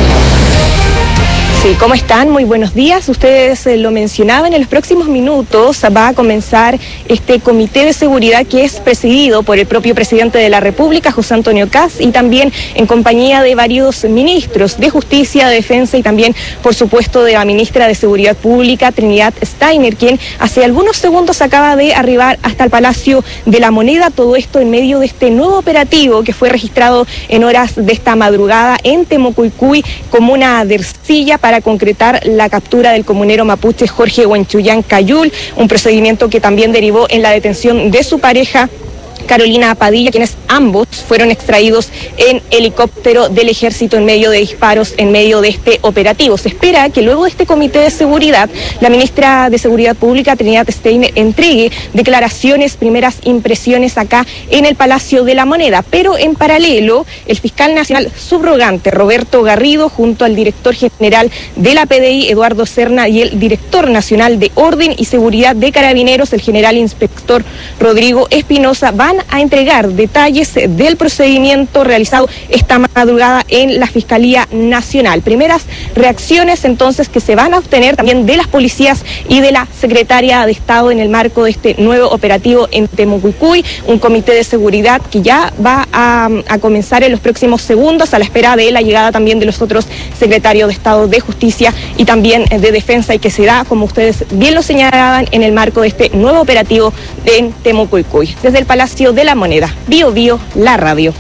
Sí, ¿cómo están? Muy buenos días. Ustedes lo mencionaban, en los próximos minutos va a comenzar este comité de seguridad que es presidido por el propio presidente de la República, José Antonio Kast, y también en compañía de varios ministros de Justicia, de Defensa y también, por supuesto, de la ministra de Seguridad Pública, Trinidad Steiner, quien hace algunos segundos acaba de arribar hasta el Palacio de la Moneda. Todo esto en medio de este nuevo operativo que fue registrado en horas de esta madrugada en Temocuycuy, comuna de Ercilla, para concretar la captura del comunero mapuche Jorge Huanchuyán Cayul, un procedimiento que también derivó en la detención de su pareja Carolina Padilla, quienes ambos fueron extraídos en helicóptero del ejército en medio de disparos en medio de este operativo. Se espera que luego de este comité de seguridad, la ministra de Seguridad Pública, Trinidad Steiner, entregue declaraciones, primeras impresiones acá en el Palacio de la Moneda. Pero en paralelo, el fiscal nacional subrogante, Roberto Garrido, junto al director general de la PDI, Eduardo Serna, y el director nacional de Orden y Seguridad de Carabineros, el general inspector Rodrigo Espinosa, van a entregar detalles del procedimiento realizado esta madrugada en la Fiscalía Nacional. Primeras reacciones entonces que se van a obtener también de las policías y de la Secretaría de Estado en el marco de este nuevo operativo en Temucuicui, un comité de seguridad que ya va a comenzar en los próximos segundos, a la espera de la llegada también de los otros secretarios de Estado de Justicia y también de Defensa, y que se da, como ustedes bien lo señalaban, en el marco de este nuevo operativo en Temucuicui. Desde el Palacio de la Moneda, Bio Bio, la radio.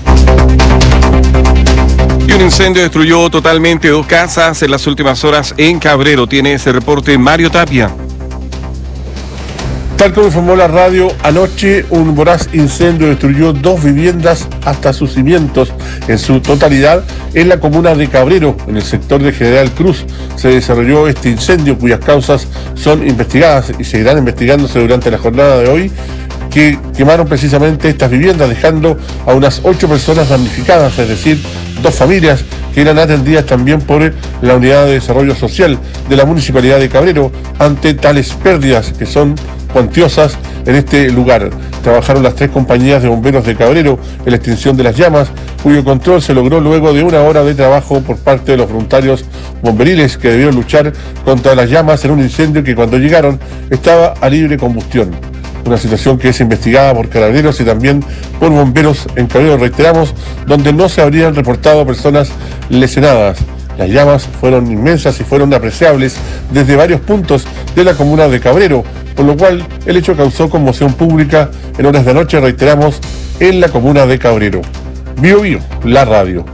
Y un incendio destruyó totalmente 2 casas en las últimas horas en Cabrero. Tiene ese reporte Mario Tapia. Tal como informó la radio, anoche un voraz incendio destruyó 2 viviendas hasta sus cimientos en su totalidad en la comuna de Cabrero, en el sector de General Cruz. Se desarrolló este incendio cuyas causas son investigadas y seguirán investigándose durante la jornada de hoy, que quemaron precisamente estas viviendas, dejando a unas 8 personas damnificadas, es decir, 2 familias que eran atendidas también por la Unidad de Desarrollo Social de la Municipalidad de Cabrero ante tales pérdidas que son cuantiosas en este lugar. Trabajaron las 3 compañías de bomberos de Cabrero en la extinción de las llamas, cuyo control se logró luego de 1 hora de trabajo por parte de los voluntarios bomberiles que debieron luchar contra las llamas en un incendio que cuando llegaron estaba a libre combustión. Una situación que es investigada por carabineros y también por bomberos en Cabrero, reiteramos, donde no se habrían reportado personas lesionadas. Las llamas fueron inmensas y fueron apreciables desde varios puntos de la comuna de Cabrero, por lo cual el hecho causó conmoción pública en horas de noche, reiteramos, en la comuna de Cabrero. Bio Bio, la radio.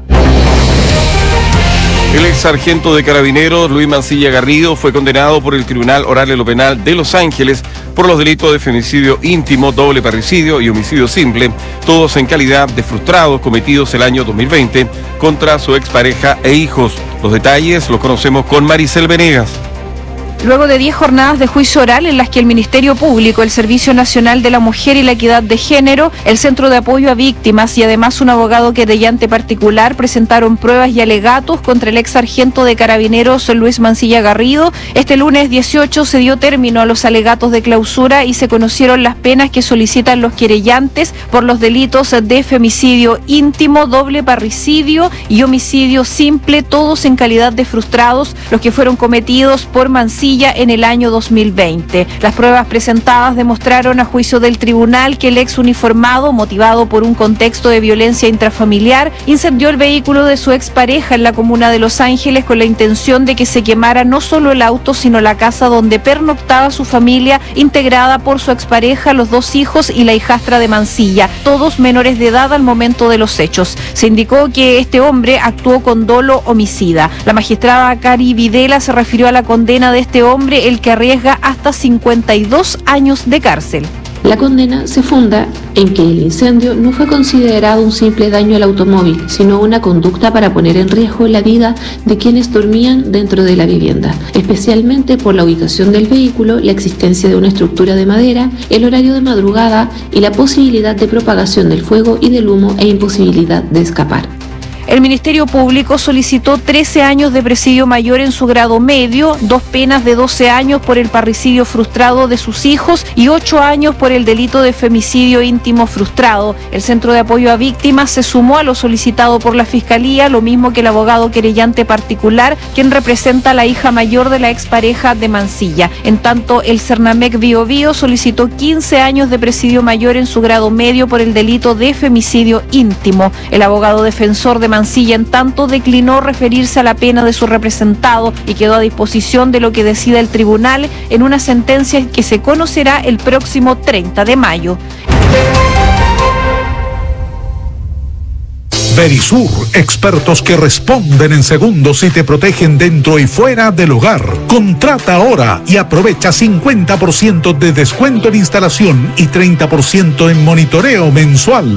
El ex sargento de Carabineros, Luis Mancilla Garrido, fue condenado por el Tribunal Oral de lo Penal de Los Ángeles por los delitos de femicidio íntimo, doble parricidio y homicidio simple, todos en calidad de frustrados cometidos el año 2020 contra su expareja e hijos. Los detalles los conocemos con Maricel Venegas. Luego de 10 jornadas de juicio oral en las que el Ministerio Público, el Servicio Nacional de la Mujer y la Equidad de Género, el Centro de Apoyo a Víctimas y además un abogado querellante particular presentaron pruebas y alegatos contra el ex sargento de Carabineros Luis Mancilla Garrido, este lunes 18 se dio término a los alegatos de clausura y se conocieron las penas que solicitan los querellantes por los delitos de femicidio íntimo, doble parricidio y homicidio simple, todos en calidad de frustrados, los que fueron cometidos por Mancilla en el año 2020. Las pruebas presentadas demostraron a juicio del tribunal que el ex uniformado, motivado por un contexto de violencia intrafamiliar, incendió el vehículo de su expareja en la comuna de Los Ángeles con la intención de que se quemara no solo el auto, sino la casa donde pernoctaba su familia, integrada por su expareja, los 2 hijos y la hijastra de Mancilla, todos menores de edad al momento de los hechos. Se indicó que este hombre actuó con dolo homicida. La magistrada Cari Videla se refirió a la condena de este hombre, el que arriesga hasta 52 años de cárcel. La condena se funda en que el incendio no fue considerado un simple daño al automóvil, sino una conducta para poner en riesgo la vida de quienes dormían dentro de la vivienda, especialmente por la ubicación del vehículo, la existencia de una estructura de madera, el horario de madrugada y la posibilidad de propagación del fuego y del humo e imposibilidad de escapar. El Ministerio Público solicitó 13 años de presidio mayor en su grado medio, 2 penas de 12 años por el parricidio frustrado de sus hijos y 8 años por el delito de femicidio íntimo frustrado. El Centro de Apoyo a Víctimas se sumó a lo solicitado por la Fiscalía, lo mismo que el abogado querellante particular, quien representa a la hija mayor de la expareja de Mancilla. En tanto, el Cernamec Bio Bio solicitó 15 años de presidio mayor en su grado medio por el delito de femicidio íntimo. El abogado defensor de Mancilla, en tanto, declinó referirse a la pena de su representado y quedó a disposición de lo que decida el tribunal en una sentencia que se conocerá el próximo 30 de mayo. Verisur, expertos que responden en segundos y te protegen dentro y fuera del hogar. Contrata ahora y aprovecha 50% de descuento en instalación y 30% en monitoreo mensual.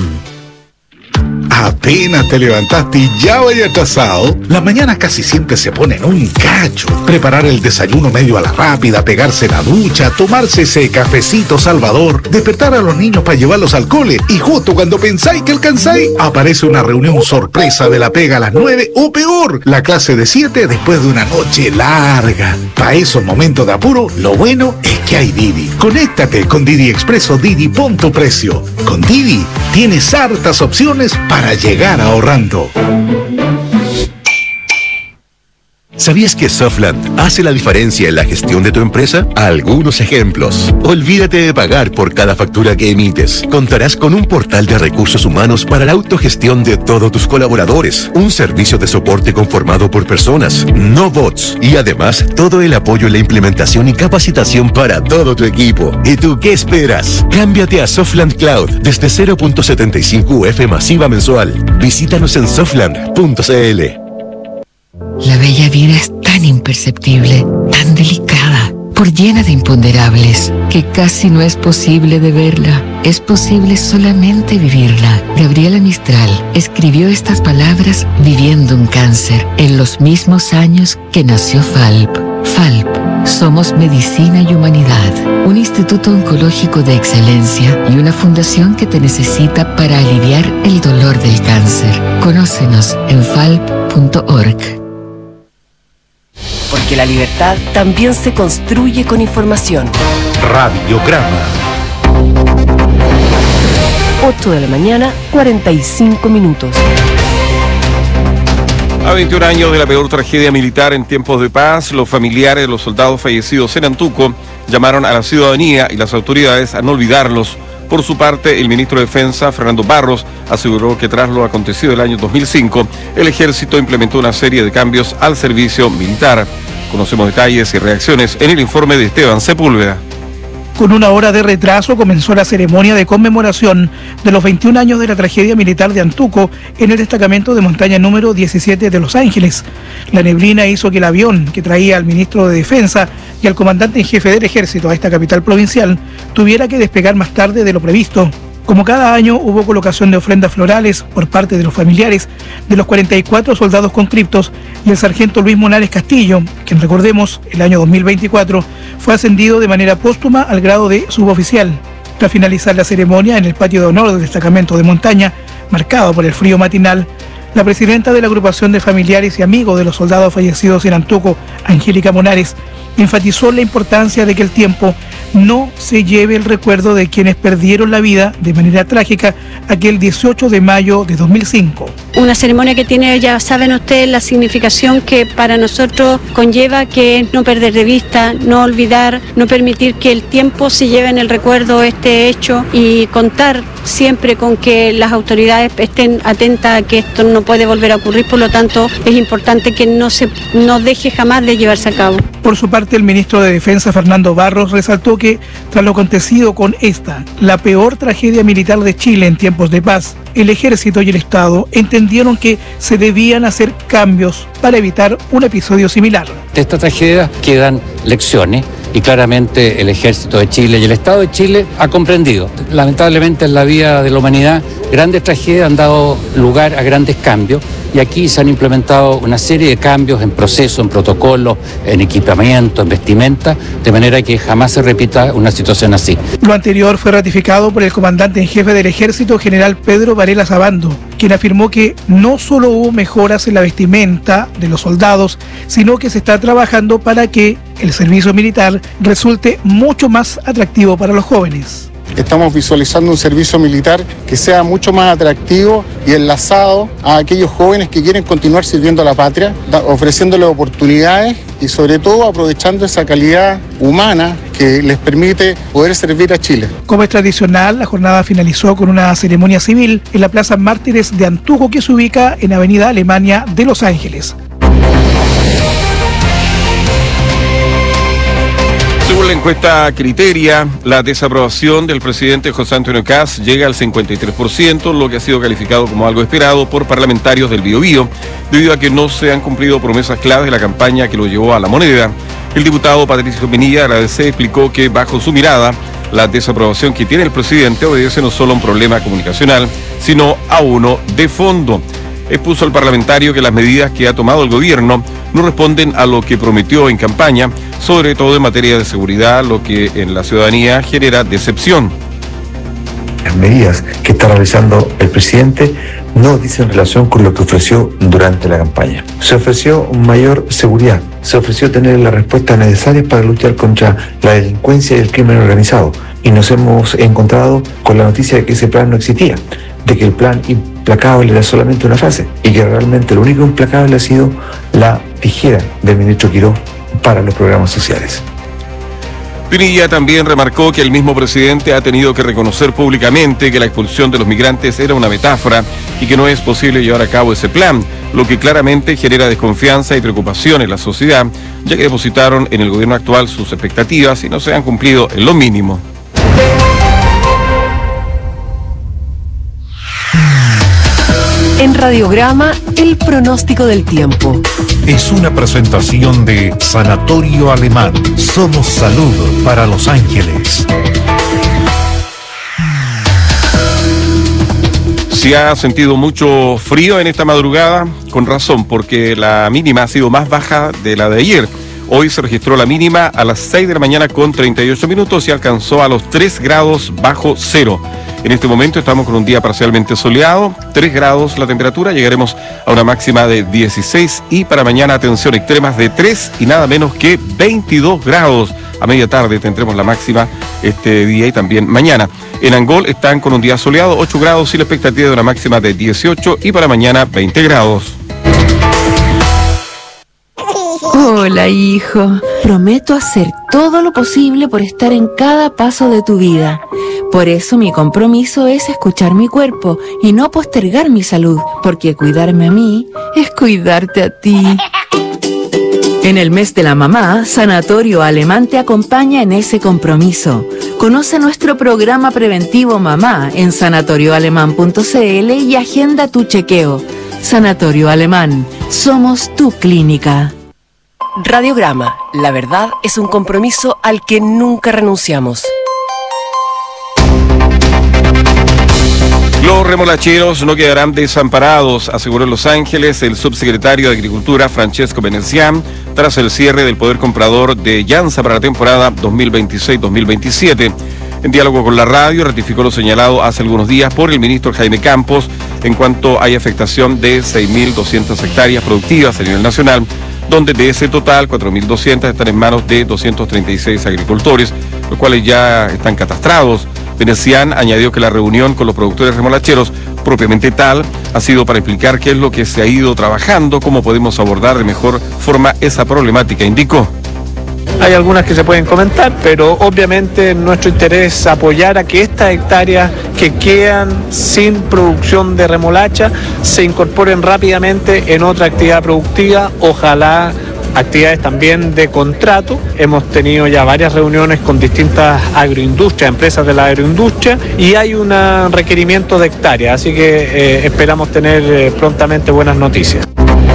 Apenas te levantaste y ya vaya atrasado. Las mañanas casi siempre se ponen un cacho. Preparar el desayuno medio a la rápida, pegarse la ducha, tomarse ese cafecito salvador, despertar a los niños para llevarlos al cole y justo cuando pensáis que alcanzáis, aparece una reunión sorpresa de la pega a las 9 o peor, la clase de 7 después de una noche larga. Para esos momentos de apuro, lo bueno es que hay Didi. Conéctate con Didi Expreso Didi, pon tu precio. Con Didi tienes hartas opciones para llegar ahorrando. ¿Sabías que Softland hace la diferencia en la gestión de tu empresa? Algunos ejemplos. Olvídate de pagar por cada factura que emites. Contarás con un portal de recursos humanos para la autogestión de todos tus colaboradores. Un servicio de soporte conformado por personas, no bots. Y además, todo el apoyo en la implementación y capacitación para todo tu equipo. ¿Y tú qué esperas? Cámbiate a Softland Cloud desde 0.75 UF masiva mensual. Visítanos en softland.cl. La bella vida es tan imperceptible, tan delicada, por llena de imponderables, que casi no es posible de verla. Es posible solamente vivirla. Gabriela Mistral escribió estas palabras viviendo un cáncer, en los mismos años que nació FALP. FALP. Somos Medicina y Humanidad, un instituto oncológico de excelencia y una fundación que te necesita para aliviar el dolor del cáncer. Conócenos en falp.org. Porque la libertad también se construye con información. Radiograma. 8 de la mañana, 45 minutos. A 21 años de la peor tragedia militar en tiempos de paz, los familiares de los soldados fallecidos en Antuco llamaron a la ciudadanía y las autoridades a no olvidarlos. Por su parte, el ministro de Defensa, Fernando Barros, aseguró que tras lo acontecido el año 2005, el ejército implementó una serie de cambios al servicio militar. Conocemos detalles y reacciones en el informe de Esteban Sepúlveda. Con una hora de retraso comenzó la ceremonia de conmemoración de los 21 años de la tragedia militar de Antuco en el destacamento de montaña número 17 de Los Ángeles. La neblina hizo que el avión que traía al ministro de Defensa y al comandante en jefe del ejército a esta capital provincial tuviera que despegar más tarde de lo previsto. Como cada año, hubo colocación de ofrendas florales por parte de los familiares de los 44 soldados conscriptos y el sargento Luis Monares Castillo, quien, recordemos, el año 2024 fue ascendido de manera póstuma al grado de suboficial. Tras finalizar la ceremonia en el patio de honor del destacamento de montaña, marcado por el frío matinal, la presidenta de la agrupación de familiares y amigos de los soldados fallecidos en Antuco, Angélica Monares, enfatizó la importancia de que el tiempo no se lleve el recuerdo de quienes perdieron la vida de manera trágica aquel 18 de mayo de 2005. Una ceremonia que tiene, ya saben ustedes, la significación que para nosotros conlleva, que es no perder de vista, no olvidar, no permitir que el tiempo se lleve en el recuerdo este hecho y contar siempre con que las autoridades estén atentas a que esto no puede volver a ocurrir. Por lo tanto, es importante que no deje jamás de llevarse a cabo. Por su parte, el ministro de Defensa, Fernando Barros, resaltó que tras lo acontecido con esta, la peor tragedia militar de Chile en tiempos de paz, el ejército y el Estado entendieron que se debían hacer cambios para evitar un episodio similar. De esta tragedia quedan lecciones y claramente el ejército de Chile y el Estado de Chile ha comprendido. Lamentablemente en la vida de la humanidad grandes tragedias han dado lugar a grandes cambios y aquí se han implementado una serie de cambios en procesos, en protocolos, en equipamiento, en vestimenta, de manera que jamás se repita una situación así. Lo anterior fue ratificado por el comandante en jefe del ejército, general Pedro Varela Sabando, quien afirmó que no solo hubo mejoras en la vestimenta de los soldados, sino que se está trabajando para que el servicio militar resulte mucho más atractivo para los jóvenes. Estamos visualizando un servicio militar que sea mucho más atractivo y enlazado a aquellos jóvenes que quieren continuar sirviendo a la patria, ofreciéndoles oportunidades y sobre todo aprovechando esa calidad humana que les permite poder servir a Chile. Como es tradicional, la jornada finalizó con una ceremonia civil en la Plaza Mártires de Antuco, que se ubica en Avenida Alemania de Los Ángeles. Según la la encuesta Criteria, la desaprobación del presidente José Antonio Kast llega al 53%, lo que ha sido calificado como algo esperado por parlamentarios del Biobío, debido a que no se han cumplido promesas claves de la campaña que lo llevó a la moneda. El diputado Patricio Pinilla de la ADC explicó que, bajo su mirada, la desaprobación que tiene el presidente obedece no solo a un problema comunicacional, sino a uno de fondo. Expuso al parlamentario que las medidas que ha tomado el gobierno no responden a lo que prometió en campaña, sobre todo en materia de seguridad, lo que en la ciudadanía genera decepción. Las medidas que está realizando el presidente no dicen relación con lo que ofreció durante la campaña. Se ofreció mayor seguridad, se ofreció tener las respuestas necesarias para luchar contra la delincuencia y el crimen organizado. Y nos hemos encontrado con la noticia de que ese plan no existía, de que el plan implacable era solamente una frase y que realmente lo único implacable ha sido la tijera del ministro Quirós para los programas sociales. Pinilla también remarcó que el mismo presidente ha tenido que reconocer públicamente que la expulsión de los migrantes era una metáfora y que no es posible llevar a cabo ese plan, lo que claramente genera desconfianza y preocupación en la sociedad, ya que depositaron en el gobierno actual sus expectativas y no se han cumplido en lo mínimo. En Radiograma, el pronóstico del tiempo. Es una presentación de Sanatorio Alemán. Somos salud para Los Ángeles. Se ha sentido mucho frío en esta madrugada, con razón, porque la mínima ha sido más baja de la de ayer. Hoy se registró la mínima a las 6 de la mañana con 38 minutos y alcanzó a los 3 grados bajo cero. En este momento estamos con un día parcialmente soleado, 3 grados la temperatura, llegaremos a una máxima de 16 y para mañana, atención, extremas de 3 y nada menos que 22 grados. A media tarde tendremos la máxima este día y también mañana. En Angol están con un día soleado, 8 grados y la expectativa de una máxima de 18 y para mañana 20 grados. Hola, hijo. Prometo hacer todo lo posible por estar en cada paso de tu vida. Por eso mi compromiso es escuchar mi cuerpo y no postergar mi salud, porque cuidarme a mí es cuidarte a ti. En el mes de la mamá, Sanatorio Alemán te acompaña en ese compromiso. Conoce nuestro programa preventivo Mamá en sanatorioalemán.cl y agenda tu chequeo. Sanatorio Alemán, somos tu clínica. Radiograma, la verdad es un compromiso al que nunca renunciamos. Los remolacheros no quedarán desamparados, aseguró en Los Ángeles el subsecretario de Agricultura Francesco Venecián, tras el cierre del poder comprador de Llanza para la temporada 2026-2027. En diálogo con la radio, ratificó lo señalado hace algunos días por el ministro Jaime Campos en cuanto hay afectación de 6.200 hectáreas productivas a nivel nacional, donde de ese total 4.200 están en manos de 236 agricultores, los cuales ya están catastrados. Venecián añadió que la reunión con los productores remolacheros, propiamente tal, ha sido para explicar qué es lo que se ha ido trabajando, cómo podemos abordar de mejor forma esa problemática, indicó. Hay algunas que se pueden comentar, pero obviamente nuestro interés es apoyar a que estas hectáreas que quedan sin producción de remolacha se incorporen rápidamente en otra actividad productiva, ojalá actividades también de contrato. Hemos tenido ya varias reuniones con distintas agroindustrias, empresas de la agroindustria, y hay un requerimiento de hectáreas, así que esperamos tener prontamente buenas noticias.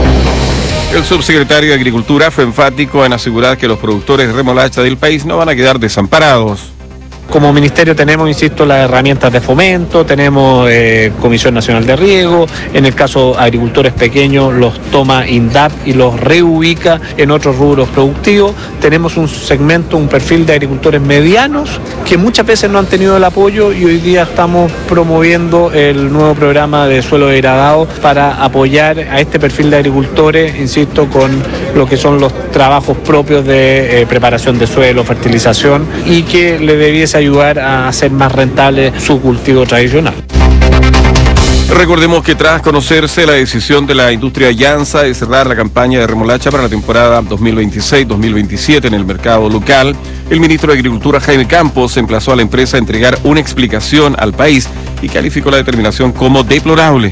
El subsecretario de Agricultura fue enfático en asegurar que los productores de remolacha del país no van a quedar desamparados. Como ministerio tenemos, insisto, las herramientas de fomento, tenemos Comisión Nacional de Riego, en el caso de agricultores pequeños los toma INDAP y los reubica en otros rubros productivos. Tenemos un segmento, un perfil de agricultores medianos que muchas veces no han tenido el apoyo y hoy día estamos promoviendo el nuevo programa de suelo degradado para apoyar a este perfil de agricultores, insisto, con lo que son los trabajos propios de preparación de suelo, fertilización, y que le debiese ayudar a hacer más rentable su cultivo tradicional. Recordemos que tras conocerse la decisión de la industria Llanza de cerrar la campaña de remolacha para la temporada 2026-2027 en el mercado local, el ministro de Agricultura Jaime Campos emplazó a la empresa a entregar una explicación al país y calificó la determinación como deplorable.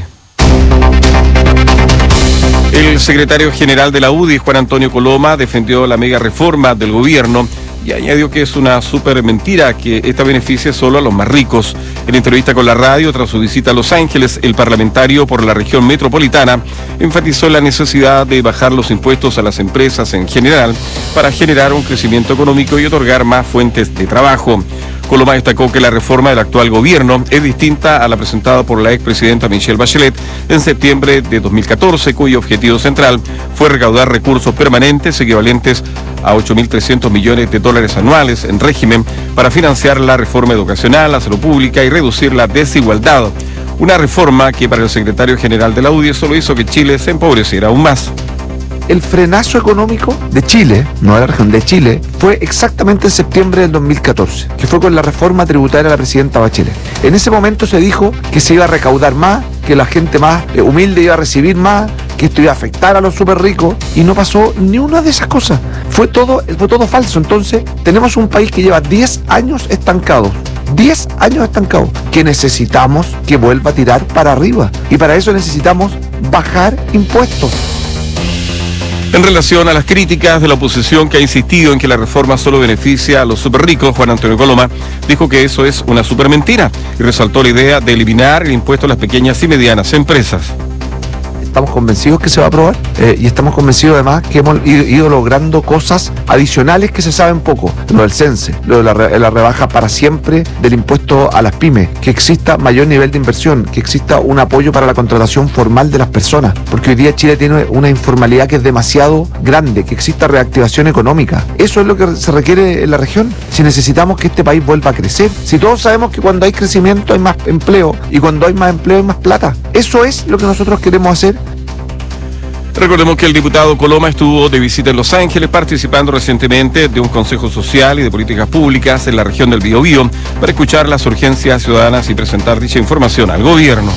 El secretario general de la UDI, Juan Antonio Coloma, defendió la mega reforma del gobierno y añadió que es una súper mentira que esta beneficie solo a los más ricos. En entrevista con la radio, tras su visita a Los Ángeles, el parlamentario por la región metropolitana enfatizó la necesidad de bajar los impuestos a las empresas en general para generar un crecimiento económico y otorgar más fuentes de trabajo. Coloma destacó que la reforma del actual gobierno es distinta a la presentada por la expresidenta Michelle Bachelet en septiembre de 2014, cuyo objetivo central fue recaudar recursos permanentes equivalentes a 8.300 millones de dólares anuales en régimen para financiar la reforma educacional, la salud pública y reducir la desigualdad. Una reforma que para el secretario general de la UDI solo hizo que Chile se empobreciera aún más. El frenazo económico de Chile, no de la región, de Chile, fue exactamente en septiembre del 2014, que fue con la reforma tributaria de la presidenta Bachelet. En ese momento se dijo que se iba a recaudar más, que la gente más humilde iba a recibir más, que esto iba a afectar a los súper ricos, y no pasó ni una de esas cosas. Fue todo falso. Entonces, tenemos un país que lleva 10 años estancados. 10 años estancados, que necesitamos que vuelva a tirar para arriba. Y para eso necesitamos bajar impuestos. En relación a las críticas de la oposición que ha insistido en que la reforma solo beneficia a los superricos, Juan Antonio Coloma dijo que eso es una super mentira y resaltó la idea de eliminar el impuesto a las pequeñas y medianas empresas. Estamos convencidos que se va a aprobar y estamos convencidos además que hemos ido logrando cosas adicionales que se saben poco. Lo del CENSE, lo de la rebaja para siempre del impuesto a las pymes, que exista mayor nivel de inversión, que exista un apoyo para la contratación formal de las personas, porque hoy día Chile tiene una informalidad que es demasiado grande, que exista reactivación económica. Eso es lo que se requiere en la región, si necesitamos que este país vuelva a crecer. Si todos sabemos que cuando hay crecimiento hay más empleo y cuando hay más empleo hay más plata. Eso es lo que nosotros queremos hacer. Recordemos que el diputado Coloma estuvo de visita en Los Ángeles participando recientemente de un consejo social y de políticas públicas en la región del Biobío para escuchar las urgencias ciudadanas y presentar dicha información al gobierno.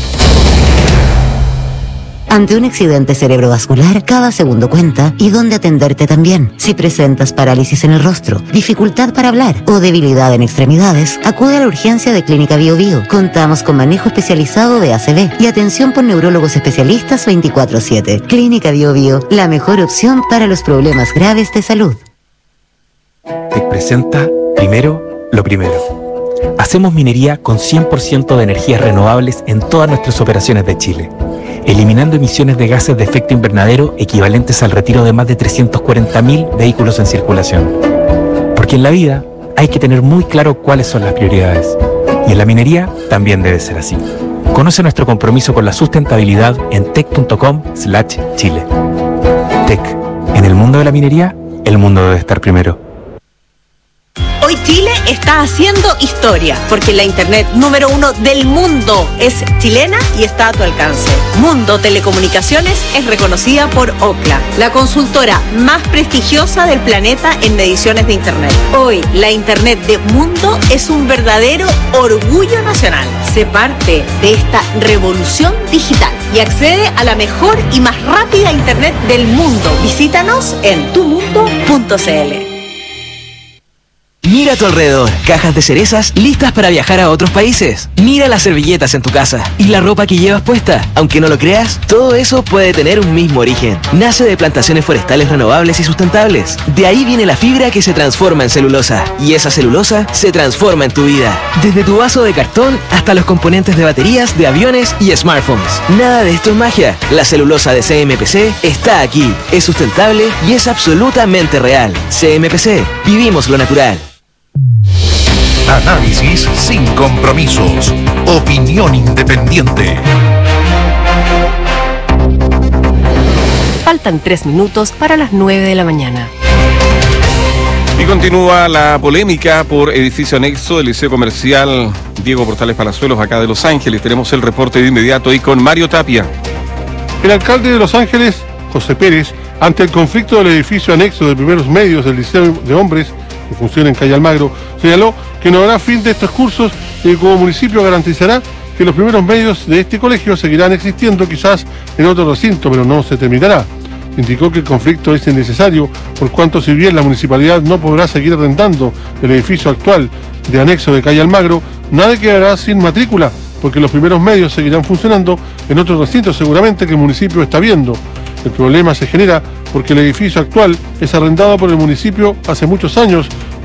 Ante un accidente cerebrovascular, cada segundo cuenta y dónde atenderte también. Si presentas parálisis en el rostro, dificultad para hablar o debilidad en extremidades, acude a la urgencia de Clínica Biobío. Contamos con manejo especializado de ACV y atención por neurólogos especialistas 24/7. Clínica Biobío, la mejor opción para los problemas graves de salud. TEC presenta Primero lo Primero. Hacemos minería con 100% de energías renovables en todas nuestras operaciones de Chile, eliminando emisiones de gases de efecto invernadero equivalentes al retiro de más de 340.000 vehículos en circulación. Porque en la vida hay que tener muy claro cuáles son las prioridades. Y en la minería también debe ser así. Conoce nuestro compromiso con la sustentabilidad en tec.com/Chile. TEC. En el mundo de la minería, el mundo debe estar primero. Hoy Chile está haciendo historia, porque la internet número 1 del mundo es chilena y está a tu alcance. Mundo Telecomunicaciones es reconocida por Ookla, la consultora más prestigiosa del planeta en mediciones de internet. Hoy, la internet de Mundo es un verdadero orgullo nacional. Sé parte de esta revolución digital y accede a la mejor y más rápida internet del mundo. Visítanos en tumundo.cl. Mira a tu alrededor, cajas de cerezas listas para viajar a otros países. Mira las servilletas en tu casa y la ropa que llevas puesta. Aunque no lo creas, todo eso puede tener un mismo origen. Nace de plantaciones forestales renovables y sustentables. De ahí viene la fibra que se transforma en celulosa. Y esa celulosa se transforma en tu vida. Desde tu vaso de cartón hasta los componentes de baterías, de aviones y smartphones. Nada de esto es magia. La celulosa de CMPC está aquí. Es sustentable y es absolutamente real. CMPC, vivimos lo natural. Análisis sin compromisos. Opinión independiente. Faltan 3 minutos para las 9 de la mañana. Y continúa la polémica por edificio anexo del Liceo Comercial Diego Portales Palazuelos, acá de Los Ángeles. Tenemos el reporte de inmediato ahí con Mario Tapia. El alcalde de Los Ángeles, José Pérez, ante el conflicto del edificio anexo de primeros medios del Liceo de Hombres, que funciona en calle Almagro, señaló que no habrá fin de estos cursos y como municipio garantizará que los primeros medios de este colegio seguirán existiendo quizás en otro recinto, pero no se terminará. Indicó que el conflicto es innecesario, por cuanto si bien la municipalidad no podrá seguir arrendando el edificio actual de anexo de calle Almagro, nadie quedará sin matrícula, porque los primeros medios seguirán funcionando en otros recintos seguramente que el municipio está viendo. El problema se genera porque el edificio actual es arrendado por el municipio hace muchos años,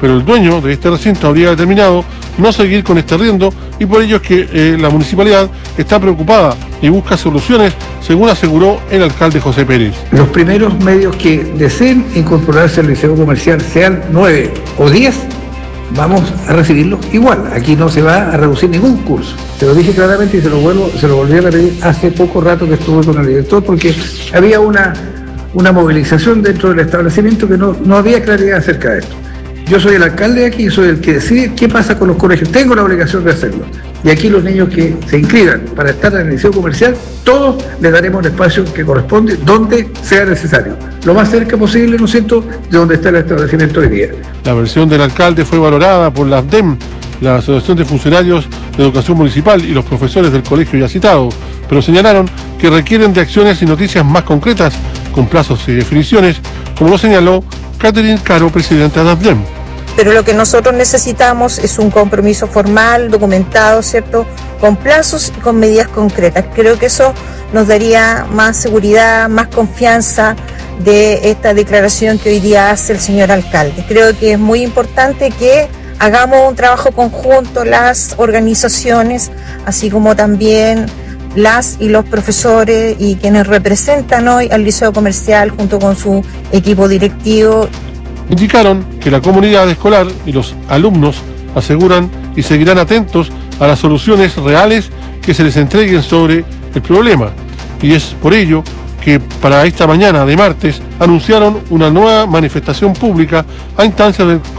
pero el dueño de este recinto habría determinado no seguir con este arriendo y por ello es que la municipalidad está preocupada y busca soluciones, según aseguró el alcalde José Pérez. Los primeros medios que deseen incorporarse al liceo comercial, sean 9 o 10, vamos a recibirlos igual. Aquí no se va a reducir ningún curso. Se lo dije claramente y se lo volví a repetir hace poco rato que estuve con el director, porque había una movilización dentro del establecimiento que no había claridad acerca de esto. Yo soy el alcalde de aquí, soy el que decide qué pasa con los colegios. Tengo la obligación de hacerlo. Y aquí los niños que se inscriban para estar en el liceo comercial, todos les daremos el espacio que corresponde, donde sea necesario. Lo más cerca posible, ¿no es cierto?, de donde está el establecimiento hoy día. La versión del alcalde fue valorada por la AFDEM, la Asociación de Funcionarios de Educación Municipal, y los profesores del colegio ya citado, pero señalaron que requieren de acciones y noticias más concretas, con plazos y definiciones, como lo señaló Catherine Caro, presidenta de AFDEM. Pero lo que nosotros necesitamos es un compromiso formal, documentado, ¿cierto?, con plazos y con medidas concretas. Creo que eso nos daría más seguridad, más confianza de esta declaración que hoy día hace el señor alcalde. Creo que es muy importante que hagamos un trabajo conjunto, las organizaciones, así como también las y los profesores y quienes representan hoy al Liceo Comercial junto con su equipo directivo. Indicaron que la comunidad escolar y los alumnos aseguran y seguirán atentos a las soluciones reales que se les entreguen sobre el problema. Y es por ello que para esta mañana de martes anunciaron una nueva manifestación pública a instancias del